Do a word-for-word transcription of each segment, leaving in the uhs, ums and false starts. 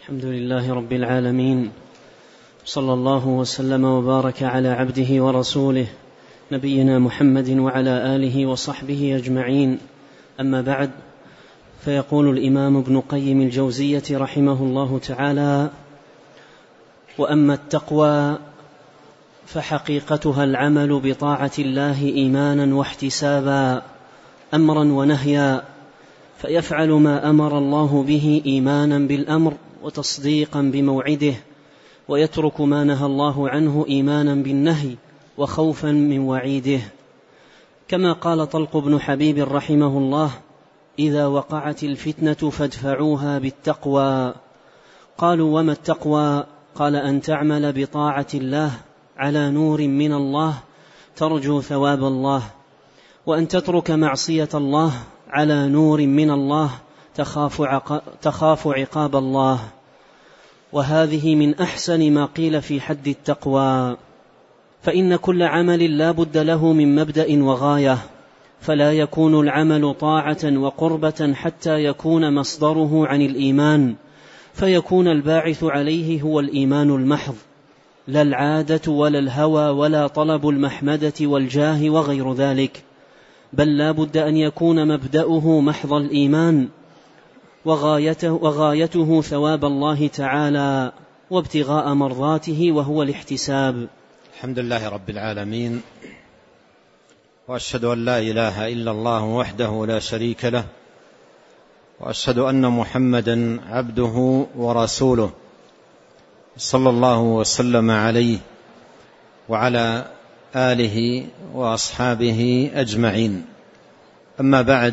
الحمد لله رب العالمين، صلى الله وسلم وبارك على عبده ورسوله نبينا محمد وعلى آله وصحبه أجمعين. أما بعد، فيقول الإمام ابن قيم الجوزية رحمه الله تعالى: وأما التقوى فحقيقتها العمل بطاعة الله إيمانا واحتسابا، أمرا ونهيا، فيفعل ما أمر الله به إيمانا بالأمر وتصديقا بموعده، ويترك ما نهى الله عنه إيمانا بالنهي وخوفا من وعيده. كما قال طلق بن حبيب رحمه الله: إذا وقعت الفتنة فادفعوها بالتقوى. قالوا: وما التقوى؟ قال: أن تعمل بطاعة الله على نور من الله ترجو ثواب الله، وأن تترك معصية الله على نور من الله تخاف, عق... تخاف عقاب الله. وهذه من أحسن ما قيل في حد التقوى، فإن كل عمل لا بد له من مبدأ وغاية، فلا يكون العمل طاعة وقربة حتى يكون مصدره عن الإيمان، فيكون الباعث عليه هو الإيمان المحض، لا العادة ولا الهوى ولا طلب المحمدة والجاه وغير ذلك، بل لا بد أن يكون مبدأه محض الإيمان، وغايته, وغايته ثواب الله تعالى وابتغاء مرضاته، وهو الاحتساب. الحمد لله رب العالمين، وأشهد أن لا إله إلا الله وحده لا شريك له، وأشهد أن محمدا عبده ورسوله، صلى الله وسلم عليه وعلى آله وأصحابه أجمعين. أما بعد،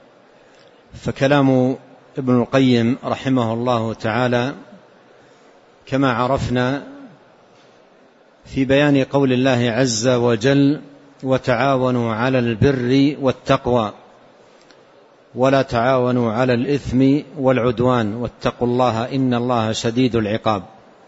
فكلام ابن القيم رحمه الله تعالى كما عرفنا في بيان قول الله عز وجل: وتعاونوا على البر والتقوى ولا تعاونوا على الإثم والعدوان واتقوا الله إن الله شديد العقاب.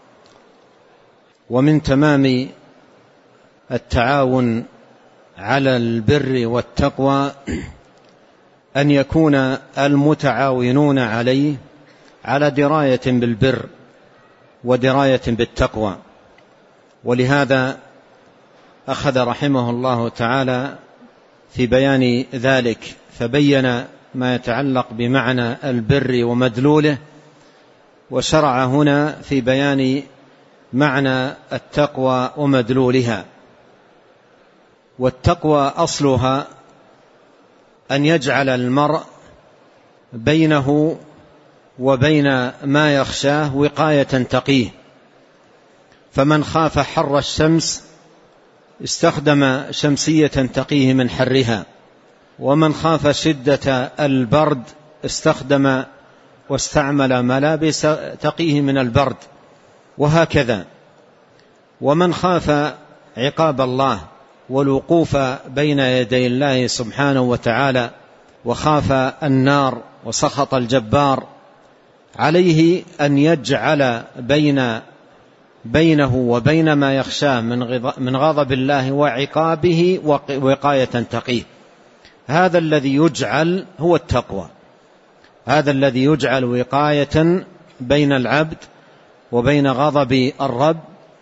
ومن تمام التعاون على البر والتقوى أن يكون المتعاونون عليه على دراية بالبر ودراية بالتقوى. ولهذا أخذ رحمه الله تعالى في بيان ذلك، فبين ما يتعلق بمعنى البر ومدلوله، وشرع هنا في بيان معنى التقوى ومدلولها. والتقوى أصلها أن يجعل المرء بينه وبين ما يخشاه وقاية تقيه، فمن خاف حر الشمس استخدم شمسية تقيه من حرها، ومن خاف شدة البرد استخدم واستعمل ملابس تقيه من البرد، وهكذا. ومن خاف عقاب الله والوقوف بين يدي الله سبحانه وتعالى وخاف النار وسخط الجبار، عليه أن يجعل بين بينه وبين ما يخشاه من غضب الله وعقابه وقاية تقيه. هذا الذي يجعل هو التقوى، هذا الذي يجعل وقاية بين العبد وبين غضب الرب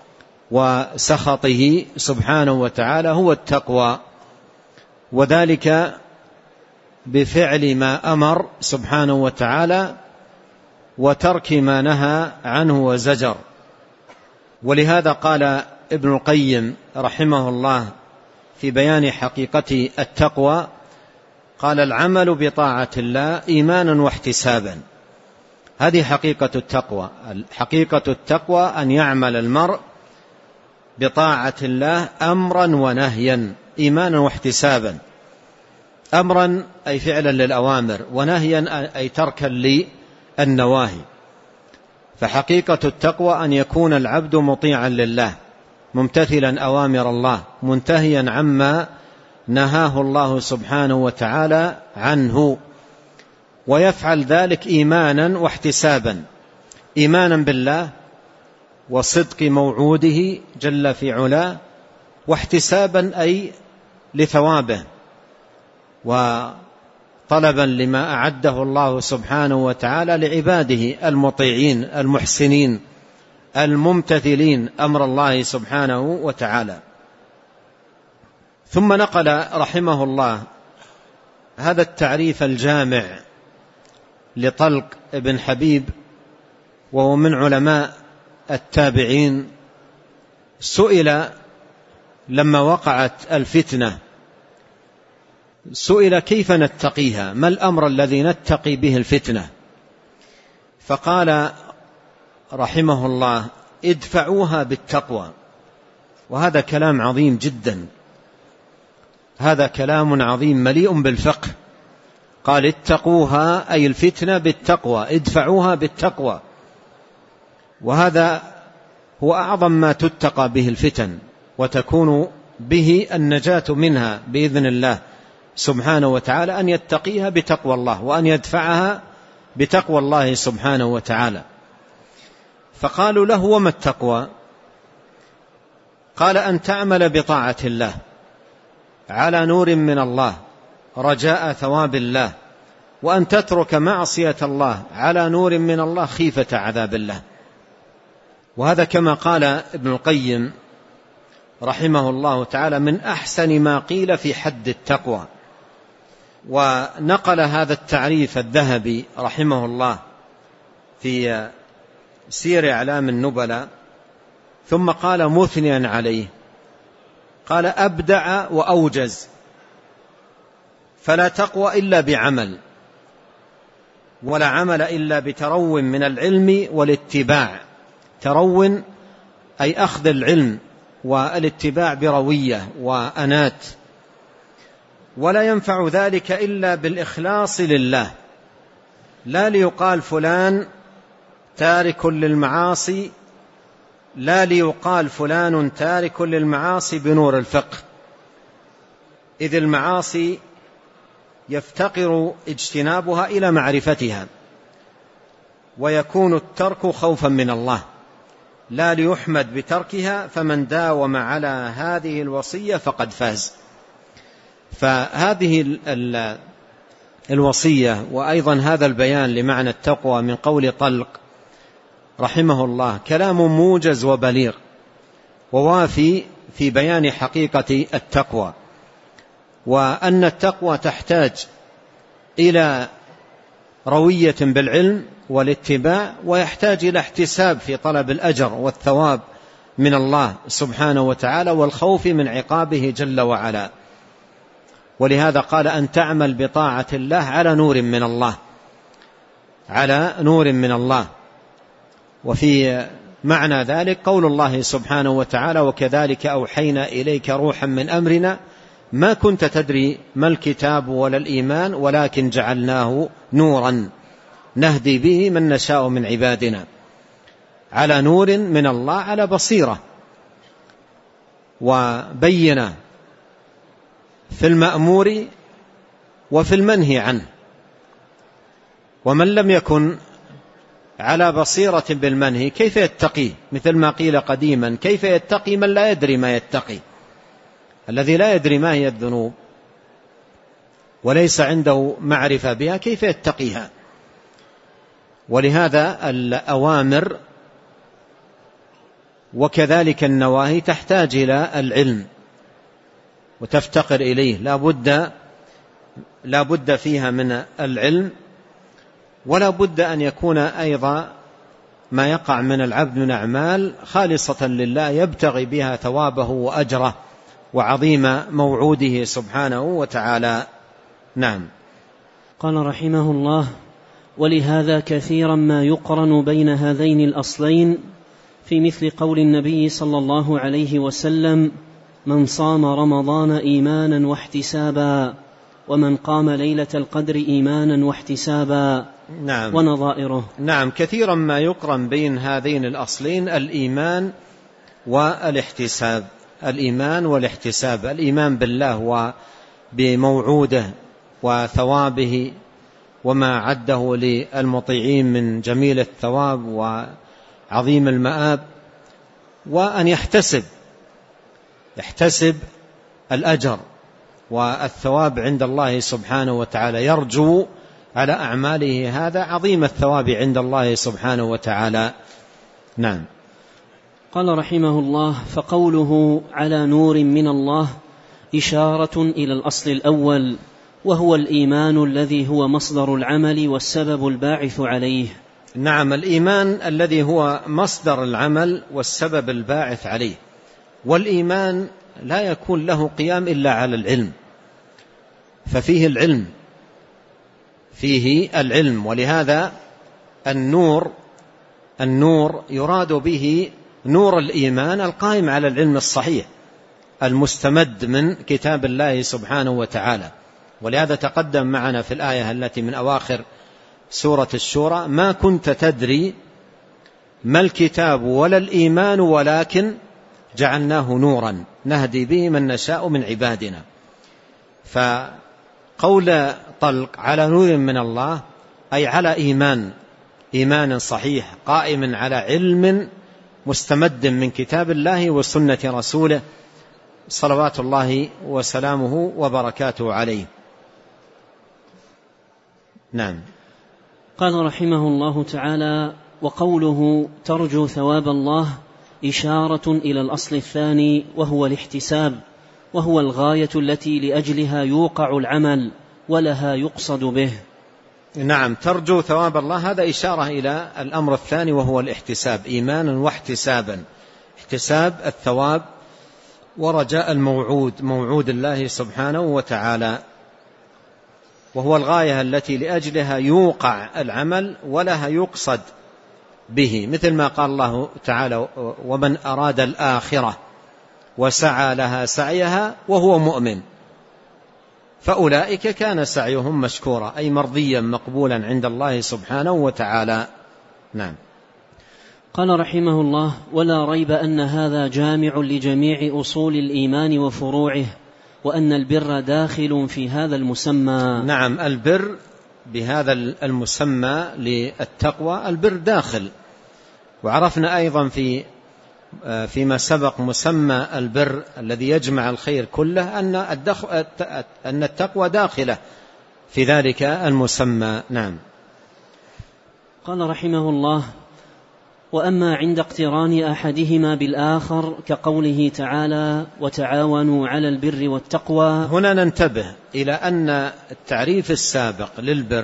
وسخطه سبحانه وتعالى، هو التقوى. وذلك بفعل ما أمر سبحانه وتعالى وترك ما نهى عنه وزجر. ولهذا قال ابن القيم رحمه الله في بيان حقيقة التقوى، قال: العمل بطاعة الله إيمانا واحتسابا. هذه حقيقة التقوى. حقيقة التقوى أن يعمل المرء بطاعة الله أمرا ونهيا، إيمانا واحتسابا. أمرا أي فعلا للأوامر، ونهيا أي تركا للنواهي. فحقيقة التقوى أن يكون العبد مطيعا لله، ممتثلا أوامر الله، منتهيا عما نهاه الله سبحانه وتعالى عنه، ويفعل ذلك إيمانا واحتسابا، إيمانا بالله وصدق موعوده جل في علاه، واحتسابا أي لثوابه طلبا لما أعده الله سبحانه وتعالى لعباده المطيعين المحسنين الممتثلين أمر الله سبحانه وتعالى. ثم نقل رحمه الله هذا التعريف الجامع لطلق بن حبيب، وهو من علماء التابعين. سئل لما وقعت الفتنة، سئل كيف نتقيها، ما الأمر الذي نتقي به الفتنة؟ فقال رحمه الله: ادفعوها بالتقوى. وهذا كلام عظيم جدا، هذا كلام عظيم مليء بالفقه. قال: اتقوها أي الفتنة بالتقوى، ادفعوها بالتقوى. وهذا هو أعظم ما تتقى به الفتن، وتكون به النجاة منها بإذن الله سبحانه وتعالى، أن يتقيها بتقوى الله، وأن يدفعها بتقوى الله سبحانه وتعالى. فقالوا له: وما التقوى؟ قال: أن تعمل بطاعة الله على نور من الله رجاء ثواب الله، وأن تترك معصية الله على نور من الله خيفة عذاب الله. وهذا كما قال ابن القيم رحمه الله تعالى من أحسن ما قيل في حد التقوى. ونقل هذا التعريف الذهبي رحمه الله في سير أعلام النبلاء، ثم قال مثنيا عليه، قال: أبدع وأوجز، فلا تقوى إلا بعمل، ولا عمل إلا بترو من العلم والاتباع. ترو أي أخذ العلم، والاتباع بروية وأنات. ولا ينفع ذلك إلا بالإخلاص لله، لا ليقال فلان تارك للمعاصي، لا ليقال فلان تارك للمعاصي بنور الفقه، إذ المعاصي يفتقر اجتنابها إلى معرفتها، ويكون الترك خوفا من الله، لا ليحمد بتركها، فمن داوم على هذه الوصية فقد فاز. فهذه الوصية وأيضا هذا البيان لمعنى التقوى من قول طلق رحمه الله كلام موجز وبليغ ووافي في بيان حقيقة التقوى، وأن التقوى تحتاج إلى روية بالعلم والاتباع، ويحتاج إلى احتساب في طلب الأجر والثواب من الله سبحانه وتعالى، والخوف من عقابه جل وعلا. ولهذا قال: أن تعمل بطاعة الله على نور من الله، على نور من الله. وفي معنى ذلك قول الله سبحانه وتعالى: وكذلك أوحينا إليك روحا من أمرنا ما كنت تدري ما الكتاب ولا الإيمان ولكن جعلناه نورا نهدي به من نشاء من عبادنا. على نور من الله، على بصيرة وبينة في المأمور وفي المنهي عنه. ومن لم يكن على بصيرة بالمنهي كيف يتقي؟ مثل ما قيل قديما: كيف يتقي من لا يدري ما يتقي؟ الذي لا يدري ما هي الذنوب وليس عنده معرفة بها كيف يتقيها؟ ولهذا الأوامر وكذلك النواهي تحتاج إلى العلم وتفتقر إليه، لا بد لا بد فيها من العلم، ولا بد أن يكون أيضا ما يقع من العبد من أعمال خالصة لله يبتغي بها ثوابه وأجره وعظيم موعوده سبحانه وتعالى. نعم. قال رحمه الله: ولهذا كثيرا ما يقرن بين هذين الأصلين في مثل قول النبي صلى الله عليه وسلم: من صام رمضان إيمانا واحتسابا، ومن قام ليلة القدر إيمانا واحتسابا. نعم. ونظائره. نعم. كثيرا ما يقرن بين هذين الأصلين، الإيمان والاحتساب. الإيمان والاحتساب، الإيمان بالله وبموعوده وثوابه وما عده للمطيعين من جميل الثواب وعظيم المآب، وأن يحتسب يحتسب الأجر والثواب عند الله سبحانه وتعالى، يرجو على أعماله هذا عظيم الثواب عند الله سبحانه وتعالى. نعم. قال رحمه الله: فقوله على نور من الله إشارة إلى الأصل الأول، وهو الإيمان الذي هو مصدر العمل والسبب الباعث عليه. نعم، الإيمان الذي هو مصدر العمل والسبب الباعث عليه. والإيمان لا يكون له قيام إلا على العلم، ففيه العلم فيه العلم ولهذا النور النور يراد به نور الإيمان القائم على العلم الصحيح المستمد من كتاب الله سبحانه وتعالى. ولهذا تقدم معنا في الآية التي من أواخر سورة الشورى: ما كنت تدري ما الكتاب ولا الإيمان ولكن جعلناه نورا نهدي به من نشاء من عبادنا. فقول طلق على نور من الله أي على إيمان إيمان صحيح قائم على علم مستمد من كتاب الله وسنة رسوله صلوات الله وسلامه وبركاته عليه. نعم. قال رحمه الله تعالى: وقوله ترجو ثواب الله إشارة إلى الأصل الثاني، وهو الاحتساب، وهو الغاية التي لأجلها يوقع العمل ولها يقصد به. نعم، ترجو ثواب الله هذا إشارة إلى الأمر الثاني وهو الاحتساب، إيمانا واحتسابا، احتساب الثواب ورجاء الموعود موعود الله سبحانه وتعالى، وهو الغاية التي لأجلها يوقع العمل ولها يقصد به، مثل ما قال الله تعالى: ومن أراد الآخرة وسعى لها سعيها وهو مؤمن فأولئك كان سعيهم مشكورا، أي مرضيا مقبولا عند الله سبحانه وتعالى. نعم. قال رحمه الله: ولا ريب أن هذا جامع لجميع أصول الإيمان وفروعه، وأن البر داخل في هذا المسمى. نعم، البر بهذا المسمى للتقوى البر داخل. وعرفنا أيضا في فيما سبق مسمى البر الذي يجمع الخير كله أن أن التقوى داخلة في ذلك المسمى. نعم. قال رحمه الله: وأما عند اقتران أحدهما بالآخر كقوله تعالى: وتعاونوا على البر والتقوى. هنا ننتبه إلى أن التعريف السابق للبر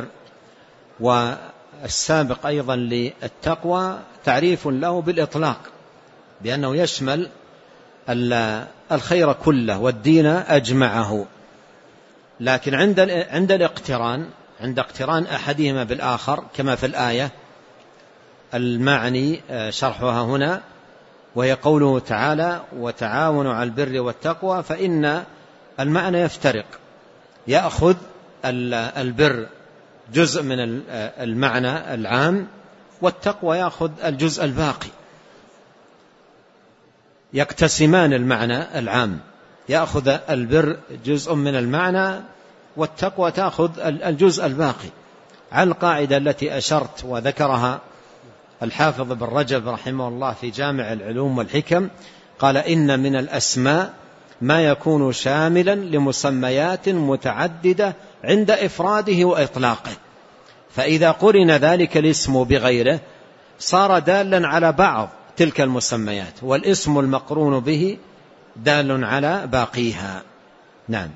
والسابق أيضا للتقوى تعريف له بالإطلاق، بأنه يشمل الخير كله والدين أجمعه. لكن عند عند الاقتران عند اقتران أحدهما بالآخر كما في الآية المعني شرحها هنا، وهي قوله تعالى: وتعاونوا على البر والتقوى، فإن المعنى يفترق، يأخذ البر جزء من المعنى العام والتقوى يأخذ الجزء الباقي، يقتسمان المعنى العام، يأخذ البر جزء من المعنى والتقوى تأخذ الجزء الباقي، على القاعدة التي أشرت وذكرها الحافظ بن رجب رحمه الله في جامع العلوم والحكم، قال: إن من الأسماء ما يكون شاملا لمسميات متعددة عند إفراده وإطلاقه، فإذا قرن ذلك الاسم بغيره صار دالا على بعض تلك المسميات، والاسم المقرون به دال على باقيها. نعم.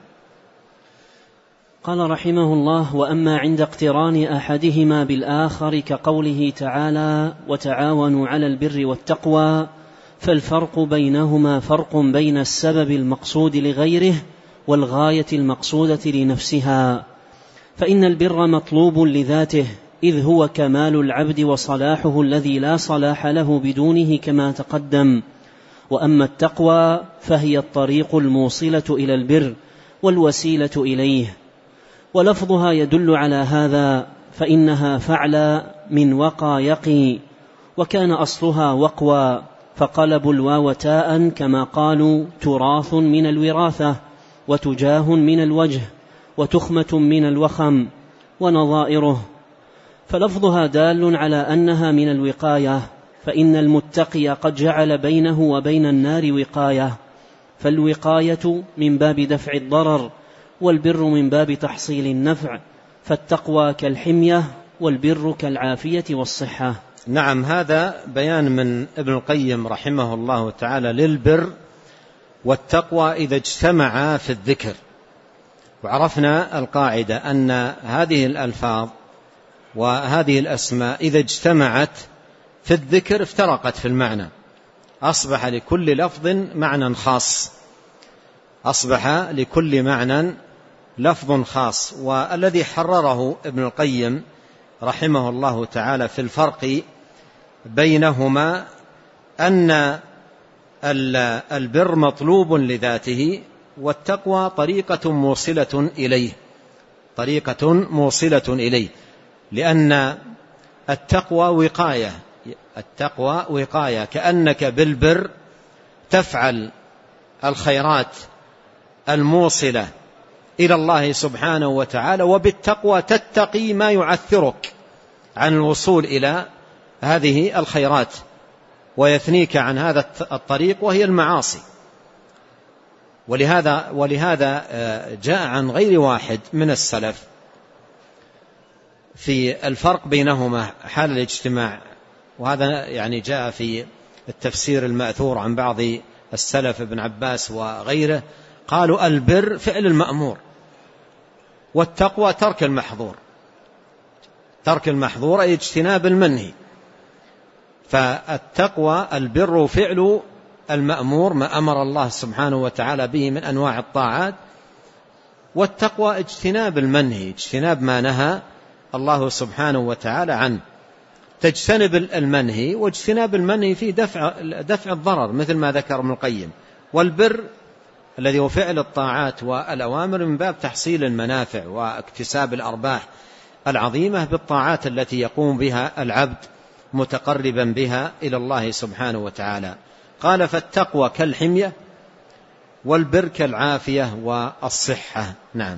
قال رحمه الله: وأما عند اقتران أحدهما بالآخر كقوله تعالى: وتعاونوا على البر والتقوى، فالفرق بينهما فرق بين السبب المقصود لغيره والغاية المقصودة لنفسها، فإن البر مطلوب لذاته، إذ هو كمال العبد وصلاحه الذي لا صلاح له بدونه كما تقدم. وأما التقوى فهي الطريق الموصلة إلى البر والوسيلة إليه، ولفظها يدل على هذا، فإنها فعل من وقى يقي، وكان أصلها وقوى، فقلبوا الواو تاء كما قالوا تراث من الوراثة، وتجاه من الوجه، وتخمة من الوخم ونظائره، فلفظها دال على أنها من الوقاية، فإن المتقي قد جعل بينه وبين النار وقاية، فالوقاية من باب دفع الضرر، والبر من باب تحصيل النفع، فالتقوى كالحمية والبر كالعافية والصحة. نعم، هذا بيان من ابن القيم رحمه الله تعالى للبر والتقوى إذا اجتمعا في الذكر. وعرفنا القاعدة أن هذه الألفاظ وهذه الأسماء إذا اجتمعت في الذكر افترقت في المعنى، أصبح لكل لفظ معنى خاص، أصبح لكل معنى لفظ خاص. والذي حرره ابن القيم رحمه الله تعالى في الفرق بينهما أن البر مطلوب لذاته، والتقوى طريقة موصلة إليه، طريقة موصلة إليه، لأن التقوى وقاية، التقوى وقاية، كأنك بالبر تفعل الخيرات الموصلة إلى الله سبحانه وتعالى، وبالتقوى تتقي ما يعثرك عن الوصول إلى هذه الخيرات ويثنيك عن هذا الطريق وهي المعاصي. ولهذا ولهذا جاء عن غير واحد من السلف في الفرق بينهما حال الاجتماع، وهذا يعني جاء في التفسير المأثور عن بعض السلف ابن عباس وغيره، قالوا البر فعل المأمور، والتقوى ترك المحظور، ترك المحظور أي اجتناب المنهي. فالتقوى البر فعل المأمور، ما أمر الله سبحانه وتعالى به من أنواع الطاعات، والتقوى اجتناب المنهي، اجتناب ما نهى الله سبحانه وتعالى عنه. تجتنب المنهي، واجتناب المنهي في دفع, دفع الضرر مثل ما ذكر ابن القيم. والبر الذي هو فعل الطاعات والأوامر من باب تحصيل المنافع واكتساب الأرباح العظيمة بالطاعات التي يقوم بها العبد متقربا بها إلى الله سبحانه وتعالى. قال فالتقوى كالحمية والبر كالعافية والصحة. نعم.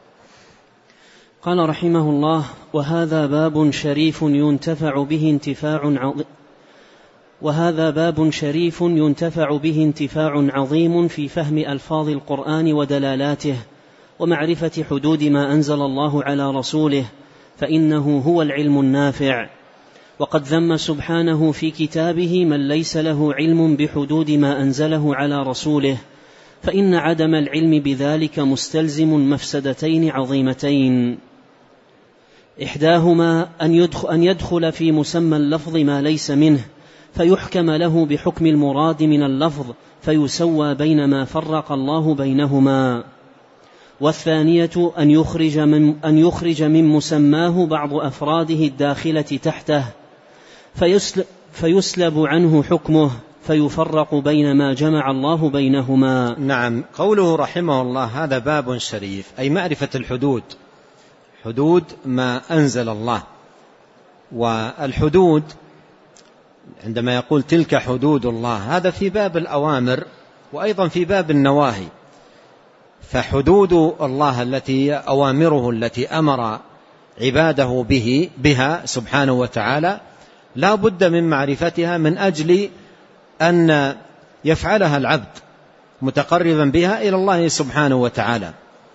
قال رحمه الله: وهذا باب شريف ينتفع به انتفاع عظيم وهذا باب شريف ينتفع به انتفاع عظيم في فهم ألفاظ القرآن ودلالاته، ومعرفة حدود ما أنزل الله على رسوله، فإنه هو العلم النافع. وقد ذم سبحانه في كتابه من ليس له علم بحدود ما أنزله على رسوله، فإن عدم العلم بذلك مستلزم مفسدتين عظيمتين: إحداهما أن يدخل في مسمى اللفظ ما ليس منه فيحكم له بحكم المراد من اللفظ فيسوى بين ما فرق الله بينهما، والثانية أن يخرج من, أن يخرج من مسماه بعض أفراده الداخلة تحته فيسلب, فيسلب عنه حكمه فيفرق بين ما جمع الله بينهما. نعم. قوله رحمه الله هذا باب شريف، أي معرفة الحدود، حدود ما أنزل الله. والحدود عندما يقول تلك حدود الله هذا في باب الأوامر وأيضا في باب النواهي. فحدود الله التي أوامره التي أمر عباده به بها سبحانه وتعالى لا بد من معرفتها من أجل أن يفعلها العبد متقربا بها إلى الله سبحانه وتعالى.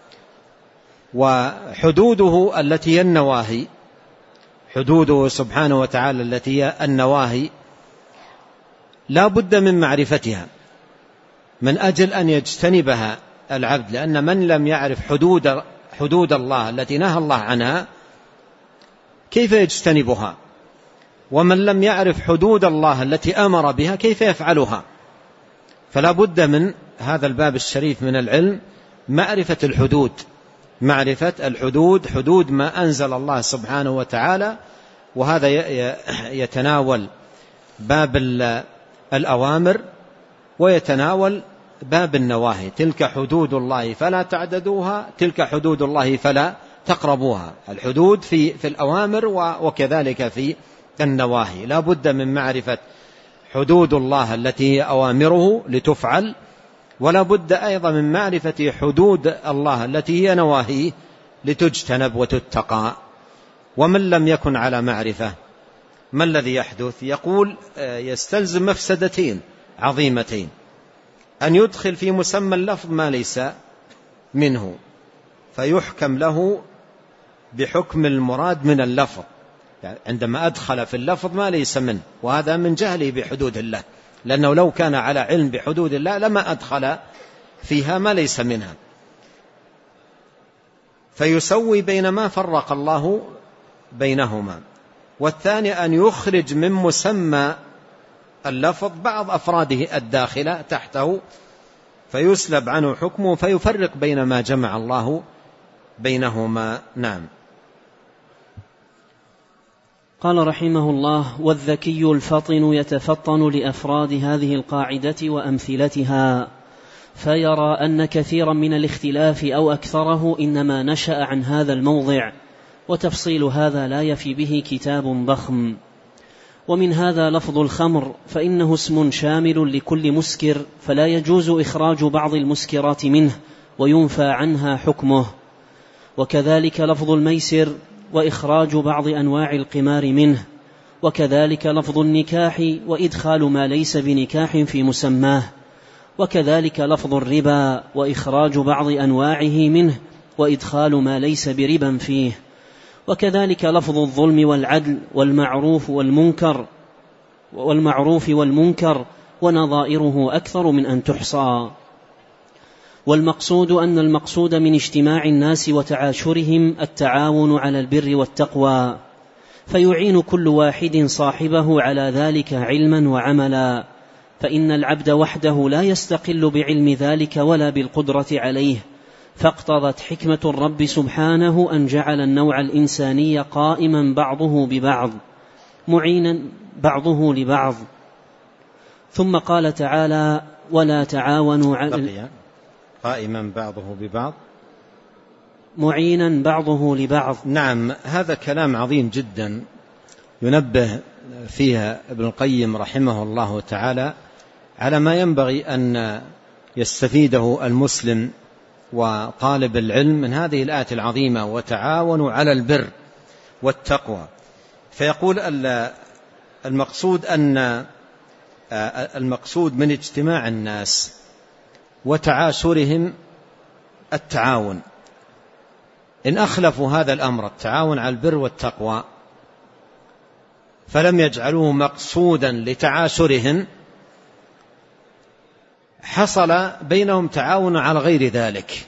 وحدوده التي هي النواهي، حدوده سبحانه وتعالى التي هي النواهي لا بد من معرفتها من أجل أن يجتنبها العبد، لأن من لم يعرف حدود حدود الله التي نهى الله عنها كيف يجتنبها؟ ومن لم يعرف حدود الله التي أمر بها كيف يفعلها؟ فلا بد من هذا الباب الشريف من العلم معرفة الحدود، معرفة الحدود، حدود ما أنزل الله سبحانه وتعالى. وهذا يتناول باب الأوامر ويتناول باب النواهي. تلك حدود الله فلا تعتدوها، تلك حدود الله فلا تقربوها. الحدود في في الأوامر وكذلك في النواهي. لا بد من معرفة حدود الله التي هي أوامره لتفعل، ولا بد أيضا من معرفة حدود الله التي هي نواهيه لتجتنب وتتقى. ومن لم يكن على معرفة ما الذي يحدث؟ يقول يستلزم مفسدتين عظيمتين: أن يدخل في مسمى اللفظ ما ليس منه، فيحكم له بحكم المراد من اللفظ، يعني عندما أدخل في اللفظ ما ليس منه، وهذا من جهله بحدود الله، لأنه لو كان على علم بحدود الله لما أدخل فيها ما ليس منها. فيسوي بين ما فرق الله بينهما. والثاني أن يخرج من مسمى اللفظ بعض أفراده الداخلة تحته فيسلب عنه حكمه، فيفرق بين ما جمع الله بينهما. نعم. قال رحمه الله: والذكي الفطن يتفطن لأفراد هذه القاعدة وأمثلتها، فيرى أن كثيرا من الاختلاف أو أكثره إنما نشأ عن هذا الموضع، وتفصيل هذا لا يفي به كتاب ضخم. ومن هذا لفظ الخمر، فإنه اسم شامل لكل مسكر، فلا يجوز إخراج بعض المسكرات منه وينفى عنها حكمه. وكذلك لفظ الميسر، وإخراج بعض أنواع القمار منه. وكذلك لفظ النكاح، وإدخال ما ليس بنكاح في مسماه. وكذلك لفظ الربا، وإخراج بعض أنواعه منه وإدخال ما ليس بربا فيه. وكذلك لفظ الظلم والعدل والمعروف والمنكر والمعروف والمنكر ونظائره أكثر من أن تحصى. والمقصود أن المقصود من اجتماع الناس وتعاشرهم التعاون على البر والتقوى، فيعين كل واحد صاحبه على ذلك علما وعملا، فإن العبد وحده لا يستقل بعلم ذلك ولا بالقدرة عليه، فاقتضت حكمة الرب سبحانه أن جعل النوع الإنساني قائما بعضه ببعض معينا بعضه لبعض. ثم قال تعالى: ولا تعاونوا على قائما بعضه ببعض معينا بعضه لبعض. نعم، هذا كلام عظيم جدا ينبه فيها ابن القيم رحمه الله تعالى على ما ينبغي أن يستفيده المسلم وطالب العلم من هذه الآية العظيمة: وتعاونوا على البر والتقوى. فيقول المقصود أن المقصود من اجتماع الناس وتعاشرهم التعاون. إن أخلفوا هذا الأمر التعاون على البر والتقوى فلم يجعلوه مقصودا لتعاشرهم، حصل بينهم تعاون على غير ذلك.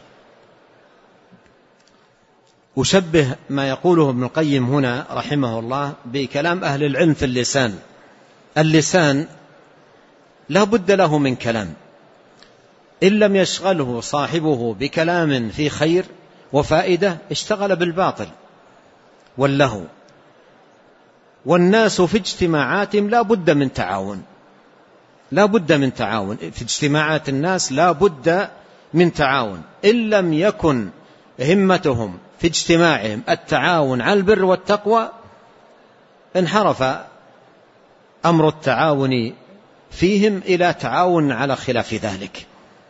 أشبه ما يقوله ابن القيم هنا رحمه الله بكلام أهل العلم في اللسان. اللسان لا بد له من كلام، إن لم يشغله صاحبه بكلام في خير وفائدة اشتغل بالباطل واللهو. والناس في اجتماعاتهم لا بد من تعاون، لا بد من تعاون في اجتماعات الناس، لا بد من تعاون. إن لم يكن همتهم في اجتماعهم التعاون على البر والتقوى انحرف أمر التعاون فيهم إلى تعاون على خلاف ذلك.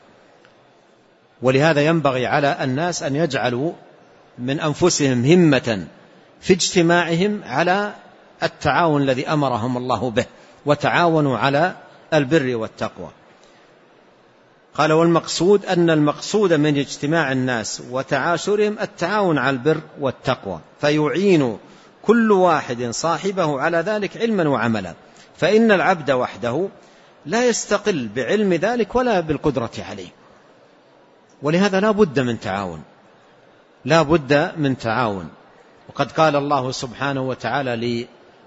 ولهذا ينبغي على الناس أن يجعلوا من أنفسهم همة في اجتماعهم على التعاون الذي أمرهم الله به: وتعاونوا على البر والتقوى. قال: والمقصود أن المقصود من اجتماع الناس وتعاشرهم التعاون على البر والتقوى، فيعين كل واحد صاحبه على ذلك علما وعملا، فإن العبد وحده لا يستقل بعلم ذلك ولا بالقدرة عليه. ولهذا لا بد من تعاون، لا بد من تعاون. وقد قال الله سبحانه وتعالى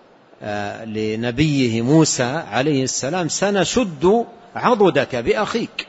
لنبيه موسى عليه السلام: سنشد عضدك بأخيك.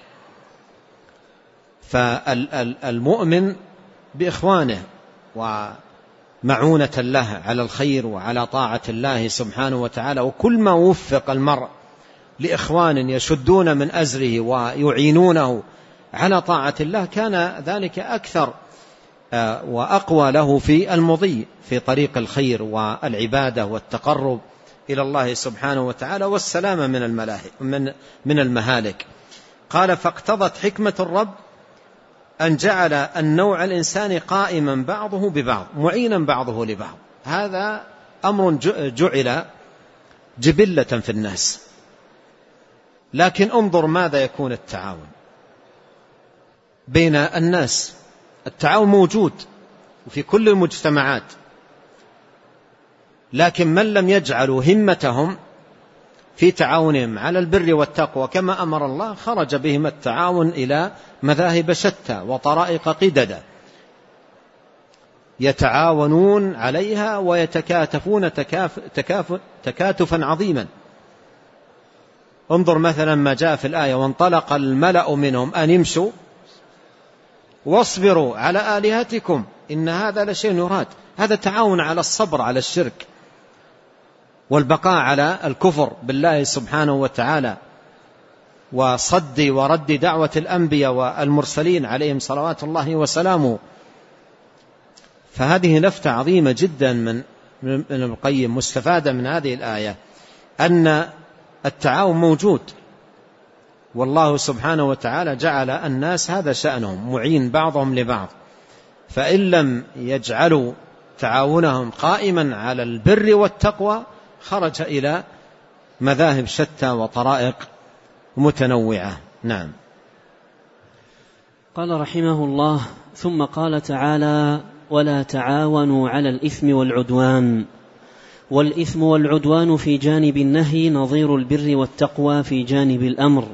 فالمؤمن بإخوانه ومعونة له على الخير وعلى طاعة الله سبحانه وتعالى. وكل ما وفق المرء لإخوان يشدون من أزره ويعينونه على طاعة الله كان ذلك أكثر وأقوى له في المضي في طريق الخير والعبادة والتقرب إلى الله سبحانه وتعالى والسلامة من من من المهالك. قال: فاقتضت حكمة الرب أن جعل النوع الإنساني قائما بعضه ببعض معينا بعضه لبعض. هذا أمر جعل جبلة في الناس. لكن انظر ماذا يكون التعاون بين الناس التعاون موجود في كل المجتمعات، لكن من لم يجعلوا همتهم في تعاونهم على البر والتقوى كما أمر الله خرج بهم التعاون إلى مذاهب شتى وطرائق قددة يتعاونون عليها ويتكاتفون تكاف تكاف تكاتفا عظيما. انظر مثلا ما جاء في الآية: وانطلق الملأ منهم أن امشوا واصبروا على آلهتكم إن هذا لشيء يراد. هذا تعاون على الصبر على الشرك والبقاء على الكفر بالله سبحانه وتعالى وصد ورد دعوة الأنبياء والمرسلين عليهم صلوات الله وسلامه. فهذه لفتة عظيمة جدا من ابن القيم مستفادة من هذه الآية، أن التعاون موجود، والله سبحانه وتعالى جعل الناس هذا شأنهم، معين بعضهم لبعض. فإن لم يجعلوا تعاونهم قائما على البر والتقوى خرج إلى مذاهب شتى وطرائق متنوعة. نعم. قال رحمه الله: ثم قال تعالى: ولا تعاونوا على الإثم والعدوان. والإثم والعدوان في جانب النهي نظير البر والتقوى في جانب الأمر.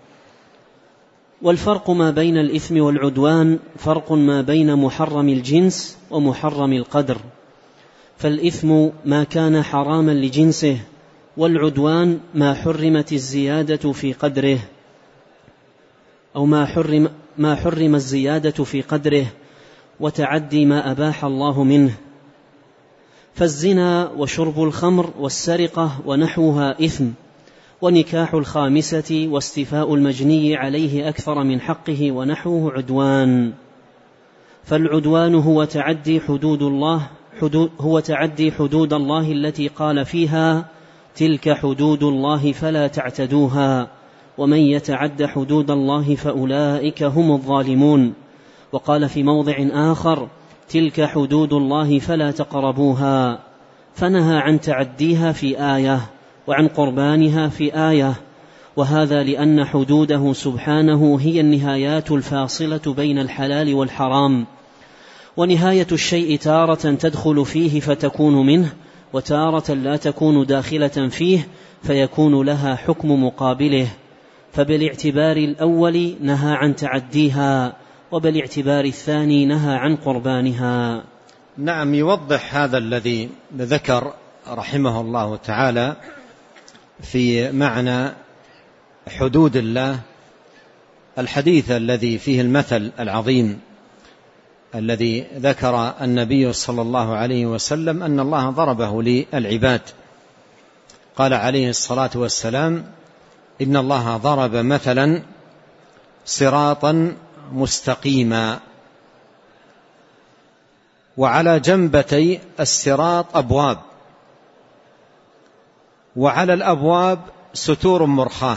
والفرق ما بين الإثم والعدوان فرق ما بين محرم الجنس ومحرم القدر، فالإثم ما كان حراما لجنسه، والعدوان ما حرمت الزيادة في قدره أو ما حرم, ما حرم الزيادة في قدره وتعدي ما أباح الله منه. فالزنا وشرب الخمر والسرقة ونحوها إثم، ونكاح الخامسة واستيفاء المجني عليه أكثر من حقه ونحوه عدوان. فالعدوان هو تعدي حدود الله حدود هو تعدي حدود الله التي قال فيها: تلك حدود الله فلا تعتدوها، ومن يتعد حدود الله فأولئك هم الظالمون. وقال في موضع آخر: تلك حدود الله فلا تقربوها، فنهى عن تعديها في آية وعن قربانها في آية. وهذا لأن حدوده سبحانه هي النهايات الفاصلة بين الحلال والحرام، ونهاية الشيء تارة تدخل فيه فتكون منه، وتارة لا تكون داخلة فيه فيكون لها حكم مقابله. فبالاعتبار الأول نهى عن تعديها، وبالاعتبار الثاني نهى عن قربانها. نعم. يوضح هذا الذي ذكر رحمه الله تعالى في معنى حدود الله الحديث الذي فيه المثل العظيم الذي ذكر النبي صلى الله عليه وسلم أن الله ضربه للعباد. قال عليه الصلاة والسلام: إن الله ضرب مثلا صراطا مستقيما، وعلى جنبتي الصراط أبواب، وعلى الأبواب ستور مرخاة،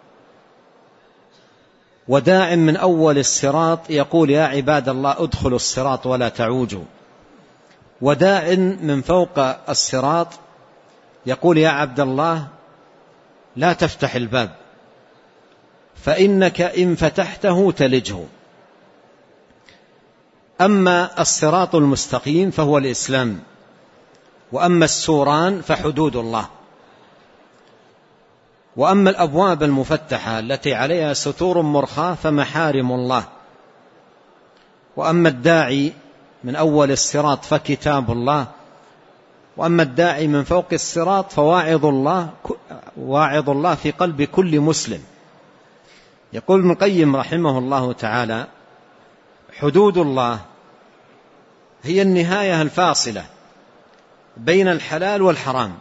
وداع من أول الصراط يقول: يا عباد الله ادخلوا الصراط ولا تعوجوا، وداع من فوق الصراط يقول: يا عبد الله لا تفتح الباب، فإنك إن فتحته تلجه. أما الصراط المستقيم فهو الإسلام، وأما السوران فحدود الله، وأما الأبواب المفتحة التي عليها ستور مرخاة فمحارم الله، وأما الداعي من أول الصراط فكتاب الله، وأما الداعي من فوق الصراط فواعظ الله واعظ الله في قلب كل مسلم. يقول ابن القيم رحمه الله تعالى: حدود الله هي النهاية الفاصلة بين الحلال والحرام.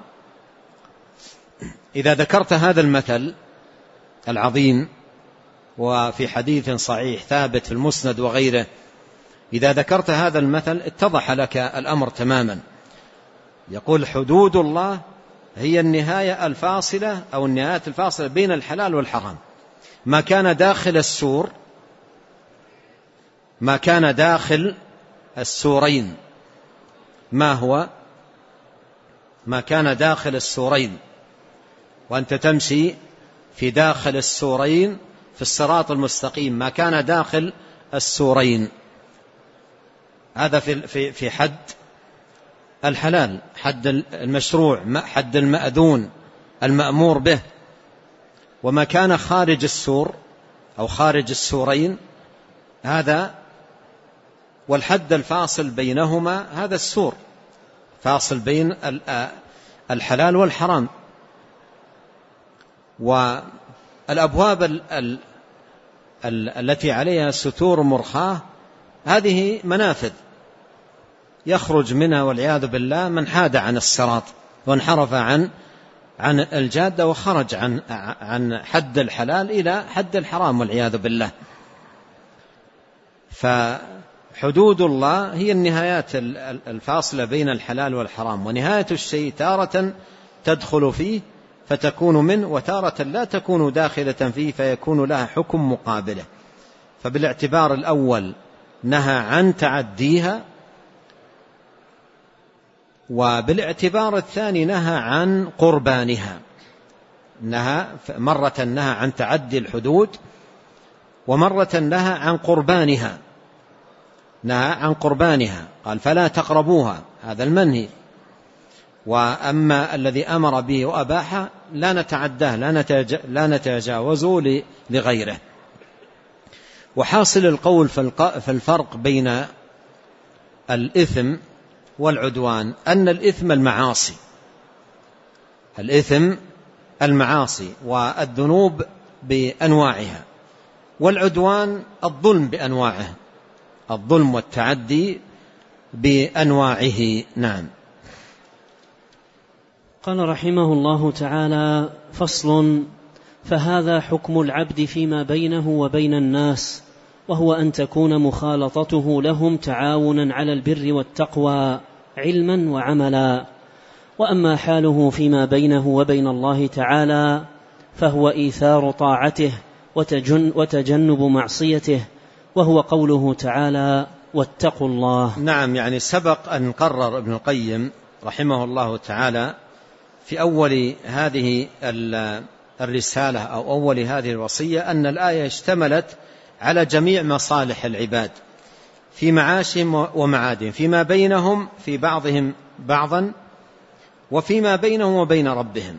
إذا ذكرت هذا المثل العظيم، وفي حديث صحيح ثابت في المسند وغيره، إذا ذكرت هذا المثل اتضح لك الأمر تماما. يقول: حدود الله هي النهاية الفاصلة أو النهاية الفاصلة بين الحلال والحرام. ما كان داخل السور، ما كان داخل السورين، ما هو ما كان داخل السورين، وأنت تمشي في داخل السورين في الصراط المستقيم، ما كان داخل السورين هذا في في في حد الحلال، حد المشروع، حد المأذون المأمور به. وما كان خارج السور أو خارج السورين هذا، والحد الفاصل بينهما هذا السور، فاصل بين الحلال والحرام. والأبواب ال ال ال التي عليها ستور مرخاة هذه منافذ يخرج منها والعياذ بالله من حاد عن الصراط وانحرف عن عن الجادة وخرج عن عن حد الحلال إلى حد الحرام والعياذ بالله. فحدود الله هي النهايات الفاصلة بين الحلال والحرام، ونهاية الشيء تارة تدخل فيه فتكون منه، وتارة لا تكون داخلة فيه فيكون لها حكم مقابله. فبالاعتبار الأول نهى عن تعديها، وبالاعتبار الثاني نهى عن قربانها. نهى مرة نهى عن تعدي الحدود، ومرة نهى عن قربانها. نهى عن قربانها، قال فلا تقربوها، هذا المنهي. وأما الذي أمر به وأباحه لا نتعداه، لا نتجاوزه لغيره. وحاصل القول في الفرق بين الإثم والعدوان أن الإثم المعاصي، الإثم المعاصي والذنوب بأنواعها، والعدوان الظلم بأنواعه، الظلم والتعدي بأنواعه. نعم. قال رحمه الله تعالى: فصل: فهذا حكم العبد فيما بينه وبين الناس، وهو أن تكون مخالطته لهم تعاونا على البر والتقوى علما وعملا. وأما حاله فيما بينه وبين الله تعالى فهو إيثار طاعته وتجن وتجنب معصيته، وهو قوله تعالى: واتقوا الله. نعم، يعني سبق أن قرر ابن القيم رحمه الله تعالى في أول هذه الرسالة أو أول هذه الوصية أن الآية اشتملت على جميع مصالح العباد في معاشهم ومعادهم، فيما بينهم في بعضهم بعضا، وفيما بينهم وبين ربهم.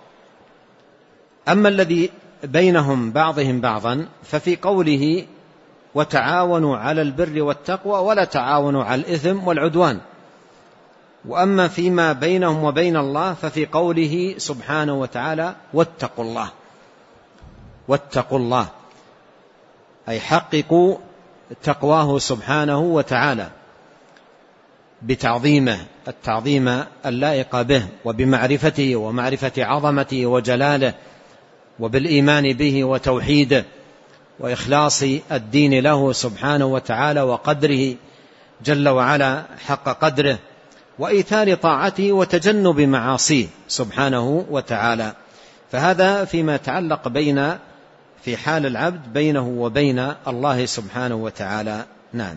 أما الذي بينهم بعضهم بعضا ففي قوله: وتعاونوا على البر والتقوى ولا تعاونوا على الإثم والعدوان. وأما فيما بينهم وبين الله ففي قوله سبحانه وتعالى: واتقوا الله. واتقوا الله أي حققوا تقواه سبحانه وتعالى بتعظيمه التعظيم اللائق به، وبمعرفته ومعرفة عظمته وجلاله، وبالإيمان به وتوحيده، وإخلاص الدين له سبحانه وتعالى، وقدره جل وعلا حق قدره، وإيثار طاعته وتجنب معاصيه سبحانه وتعالى. فهذا فيما يتعلق بين في حال العبد بينه وبين الله سبحانه وتعالى. نعم.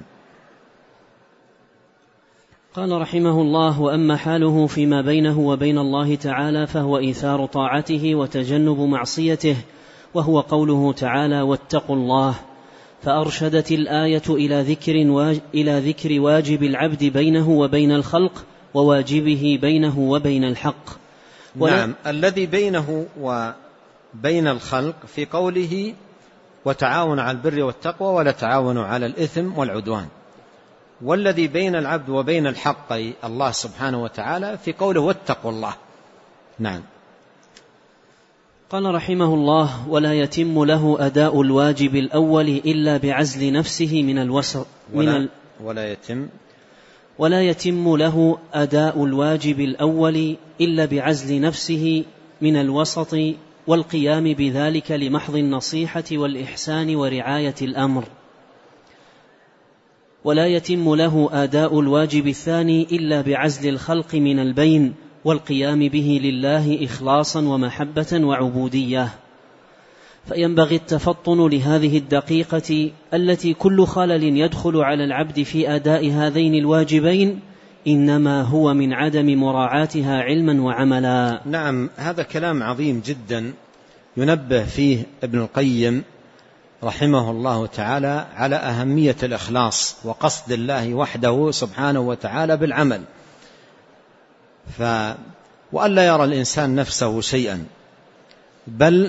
قال رحمه الله: وأما حاله فيما بينه وبين الله تعالى فهو إيثار طاعته وتجنب معصيته، وهو قوله تعالى: واتقوا الله. فأرشدت الآية إلى ذكر, واج... إلى ذكر واجب العبد بينه وبين الخلق، وواجبه بينه وبين الحق. ولا... نعم، الذي بينه وبين الخلق في قوله: وتعاون على البر والتقوى ولا تعاونوا على الإثم والعدوان. والذي بين العبد وبين الحق الله سبحانه وتعالى في قوله: واتقوا الله. نعم. قال رحمه الله: ولا يتم له أداء الواجب الأول إلا بعزل نفسه من الوسط من ولا, ال... ولا يتم ولا يتم له أداء الواجب الأول إلا بعزل نفسه من الوسط والقيام بذلك لمحض النصيحة والإحسان ورعاية الأمر. ولا يتم له أداء الواجب الثاني إلا بعزل الخلق من البين والقيام به لله إخلاصا ومحبة وعبودية. فينبغي التفطن لهذه الدقيقة التي كل خلل يدخل على العبد في أداء هذين الواجبين إنما هو من عدم مراعاتها علما وعملا. نعم، هذا كلام عظيم جدا ينبه فيه ابن القيم رحمه الله تعالى على أهمية الإخلاص وقصد الله وحده سبحانه وتعالى بالعمل، ف وألا يرى الإنسان نفسه شيئا، بل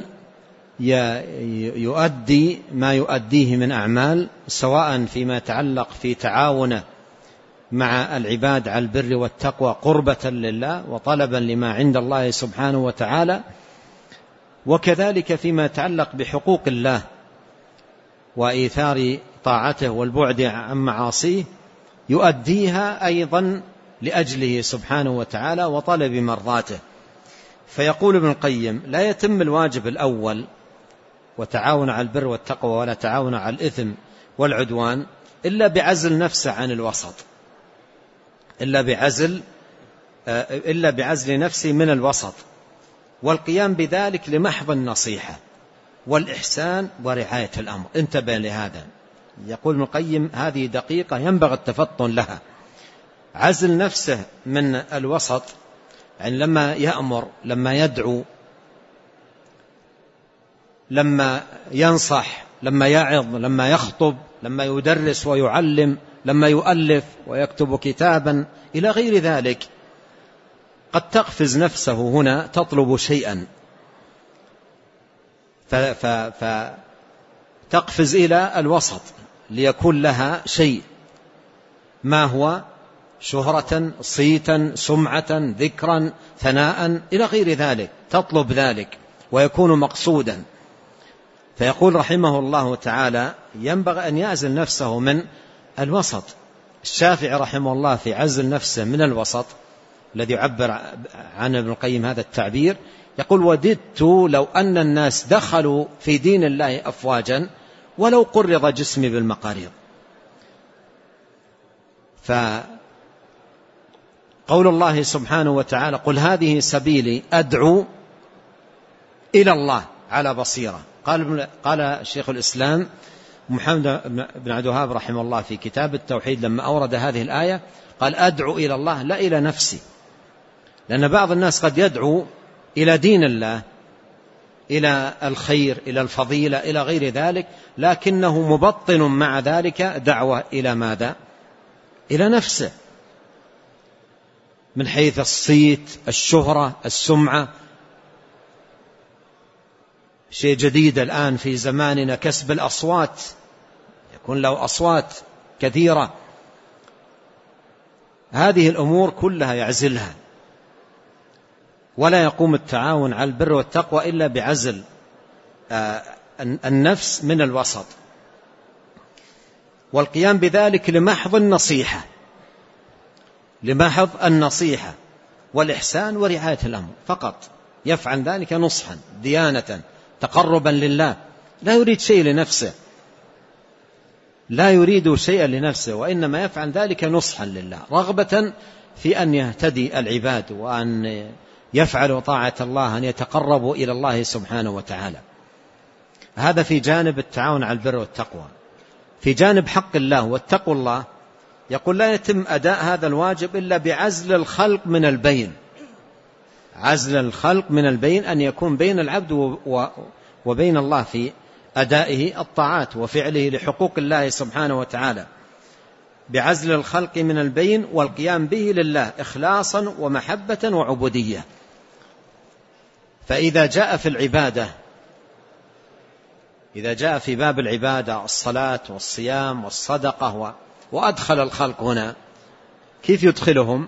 يؤدي ما يؤديه من أعمال، سواء فيما يتعلق في تعاونه مع العباد على البر والتقوى قربة لله وطلبا لما عند الله سبحانه وتعالى، وكذلك فيما يتعلق بحقوق الله وإيثار طاعته والبعد عن معاصيه، يؤديها أيضا لأجله سبحانه وتعالى وطلب مرضاته. فيقول ابن القيم: لا يتم الواجب الأول وتعاون على البر والتقوى ولا تعاون على الإثم والعدوان إلا بعزل نفسه عن الوسط، إلا بعزل إلا بعزل نفسه من الوسط، والقيام بذلك لمحض النصيحة والإحسان ورعاية الأمر. انتبه لهذا. يقول ابن القيم: هذه دقيقة ينبغي التفطن لها. عزل نفسه من الوسط، يعني لما يأمر، لما يدعو، لما ينصح، لما يعظ، لما يخطب، لما يدرس ويعلم، لما يؤلف ويكتب كتابا إلى غير ذلك، قد تقفز نفسه هنا تطلب شيئا فتقفز إلى الوسط ليكون لها شيء، ما هو شهرة، صيتا، سمعة، ذكرا، ثناء إلى غير ذلك، تطلب ذلك ويكون مقصودا. فيقول رحمه الله تعالى: ينبغي أن يعزل نفسه من الوسط. الشافعي رحمه الله في عزل نفسه من الوسط الذي يعبر عن ابن القيم هذا التعبير، يقول: وددت لو أن الناس دخلوا في دين الله أفواجا ولو قرض جسمي بالمقاريض. فقول الله سبحانه وتعالى: قل هذه سبيلي أدعو إلى الله على بصيرة. قال قال شيخ الإسلام محمد بن عبد الوهاب رحمه الله في كتاب التوحيد لما أورد هذه الآية، قال: أدعو إلى الله لا إلى نفسي، لأن بعض الناس قد يدعو إلى دين الله، إلى الخير، إلى الفضيلة، إلى غير ذلك، لكنه مبطن مع ذلك دعوة إلى ماذا؟ إلى نفسه، من حيث الصيت، الشهرة، السمعة. شيء جديد الآن في زماننا كسب الأصوات، يكون له أصوات كثيرة. هذه الأمور كلها يعزلها، ولا يقوم التعاون على البر والتقوى إلا بعزل النفس من الوسط، والقيام بذلك لمحض النصيحة، لمحض النصيحة والإحسان ورعاية الأمر فقط. يفعل ذلك نصحا، ديانة، تقربا لله، لا يريد شيء لنفسه، لا يريد شيئا لنفسه، وإنما يفعل ذلك نصحا لله، رغبة في أن يهتدي العباد وأن يفعلوا طاعة الله، أن يتقربوا إلى الله سبحانه وتعالى. هذا في جانب التعاون على البر والتقوى. في جانب حق الله واتقوا الله، يقول: لا يتم أداء هذا الواجب إلا بعزل الخلق من البين. عزل الخلق من البين، أن يكون بين العبد وبين الله في أدائه الطاعات وفعله لحقوق الله سبحانه وتعالى، بعزل الخلق من البين والقيام به لله إخلاصا ومحبة وعبودية. فإذا جاء في العبادة، إذا جاء في باب العبادة الصلاة والصيام والصدقة وأدخل الخلق هنا، كيف يدخلهم؟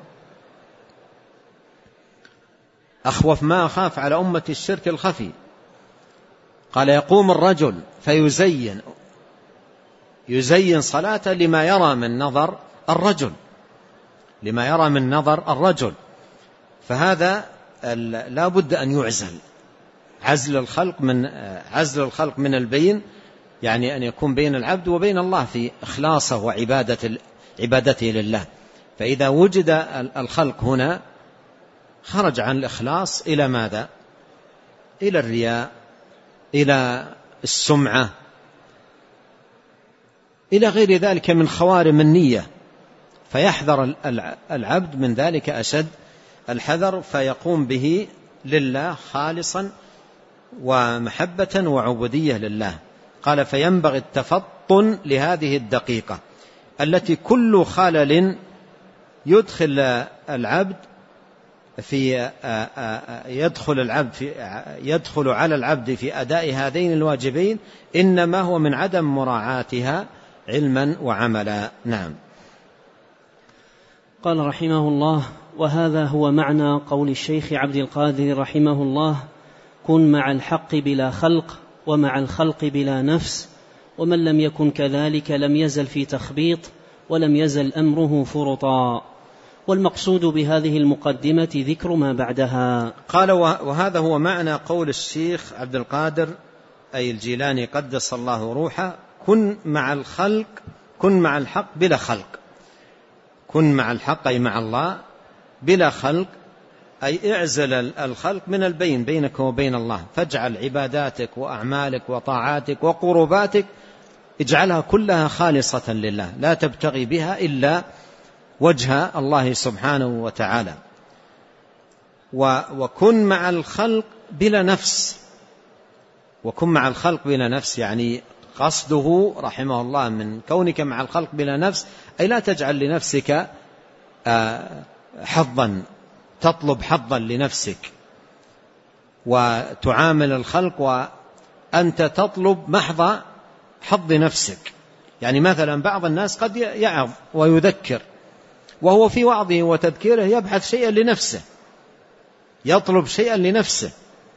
أخوف ما أخاف على أمة الشرك الخفي. قال: يقوم الرجل فيزين يزين صلاته لما يرى من نظر الرجل، لما يرى من نظر الرجل. فهذا لا بد أن يعزل، عزل الخلق من عزل الخلق من البين، يعني أن يكون بين العبد وبين الله في إخلاصه وعبادة عبادته لله. فإذا وجد الخلق هنا خرج عن الإخلاص إلى ماذا؟ إلى الرياء، إلى السمعة، إلى غير ذلك من خوارم النية. فيحذر العبد من ذلك أشد الحذر، فيقوم به لله خالصا ومحبة وعبودية لله. قال فينبغي التفطن لهذه الدقيقة التي كل خلل يدخل العبد في يدخل العبد في يدخل على العبد في أداء هذين الواجبين إنما هو من عدم مراعاتها علما وعملا. نعم. قال رحمه الله: وهذا هو معنى قول الشيخ عبد القادر رحمه الله: كن مع الحق بلا خلق ومع الخلق بلا نفس، ومن لم يكن كذلك لم يزل في تخبيط ولم يزل أمره فرطا. والمقصود بهذه المقدمة ذكر ما بعدها. قال وهذا هو معنى قول الشيخ عبد القادر أي الجيلاني قدس الله روحه: كن مع الخلق كن مع الحق بلا خلق. كن مع الحق أي مع الله، بلا خلق أي اعزل الخلق من البين بينك وبين الله، فاجعل عباداتك وأعمالك وطاعاتك وقرباتك اجعلها كلها خالصة لله، لا تبتغي بها إلا وجه الله سبحانه وتعالى. وكن مع الخلق بلا نفس. وكن مع الخلق بلا نفس يعني قصده رحمه الله من كونك مع الخلق بلا نفس أي لا تجعل لنفسك حظا، تطلب حظا لنفسك وتعامل الخلق وأنت تطلب محض حظ نفسك. يعني مثلا بعض الناس قد يعظ ويذكر وهو في وعظه وتذكيره يبحث شيئا لنفسه، يطلب شيئا لنفسه.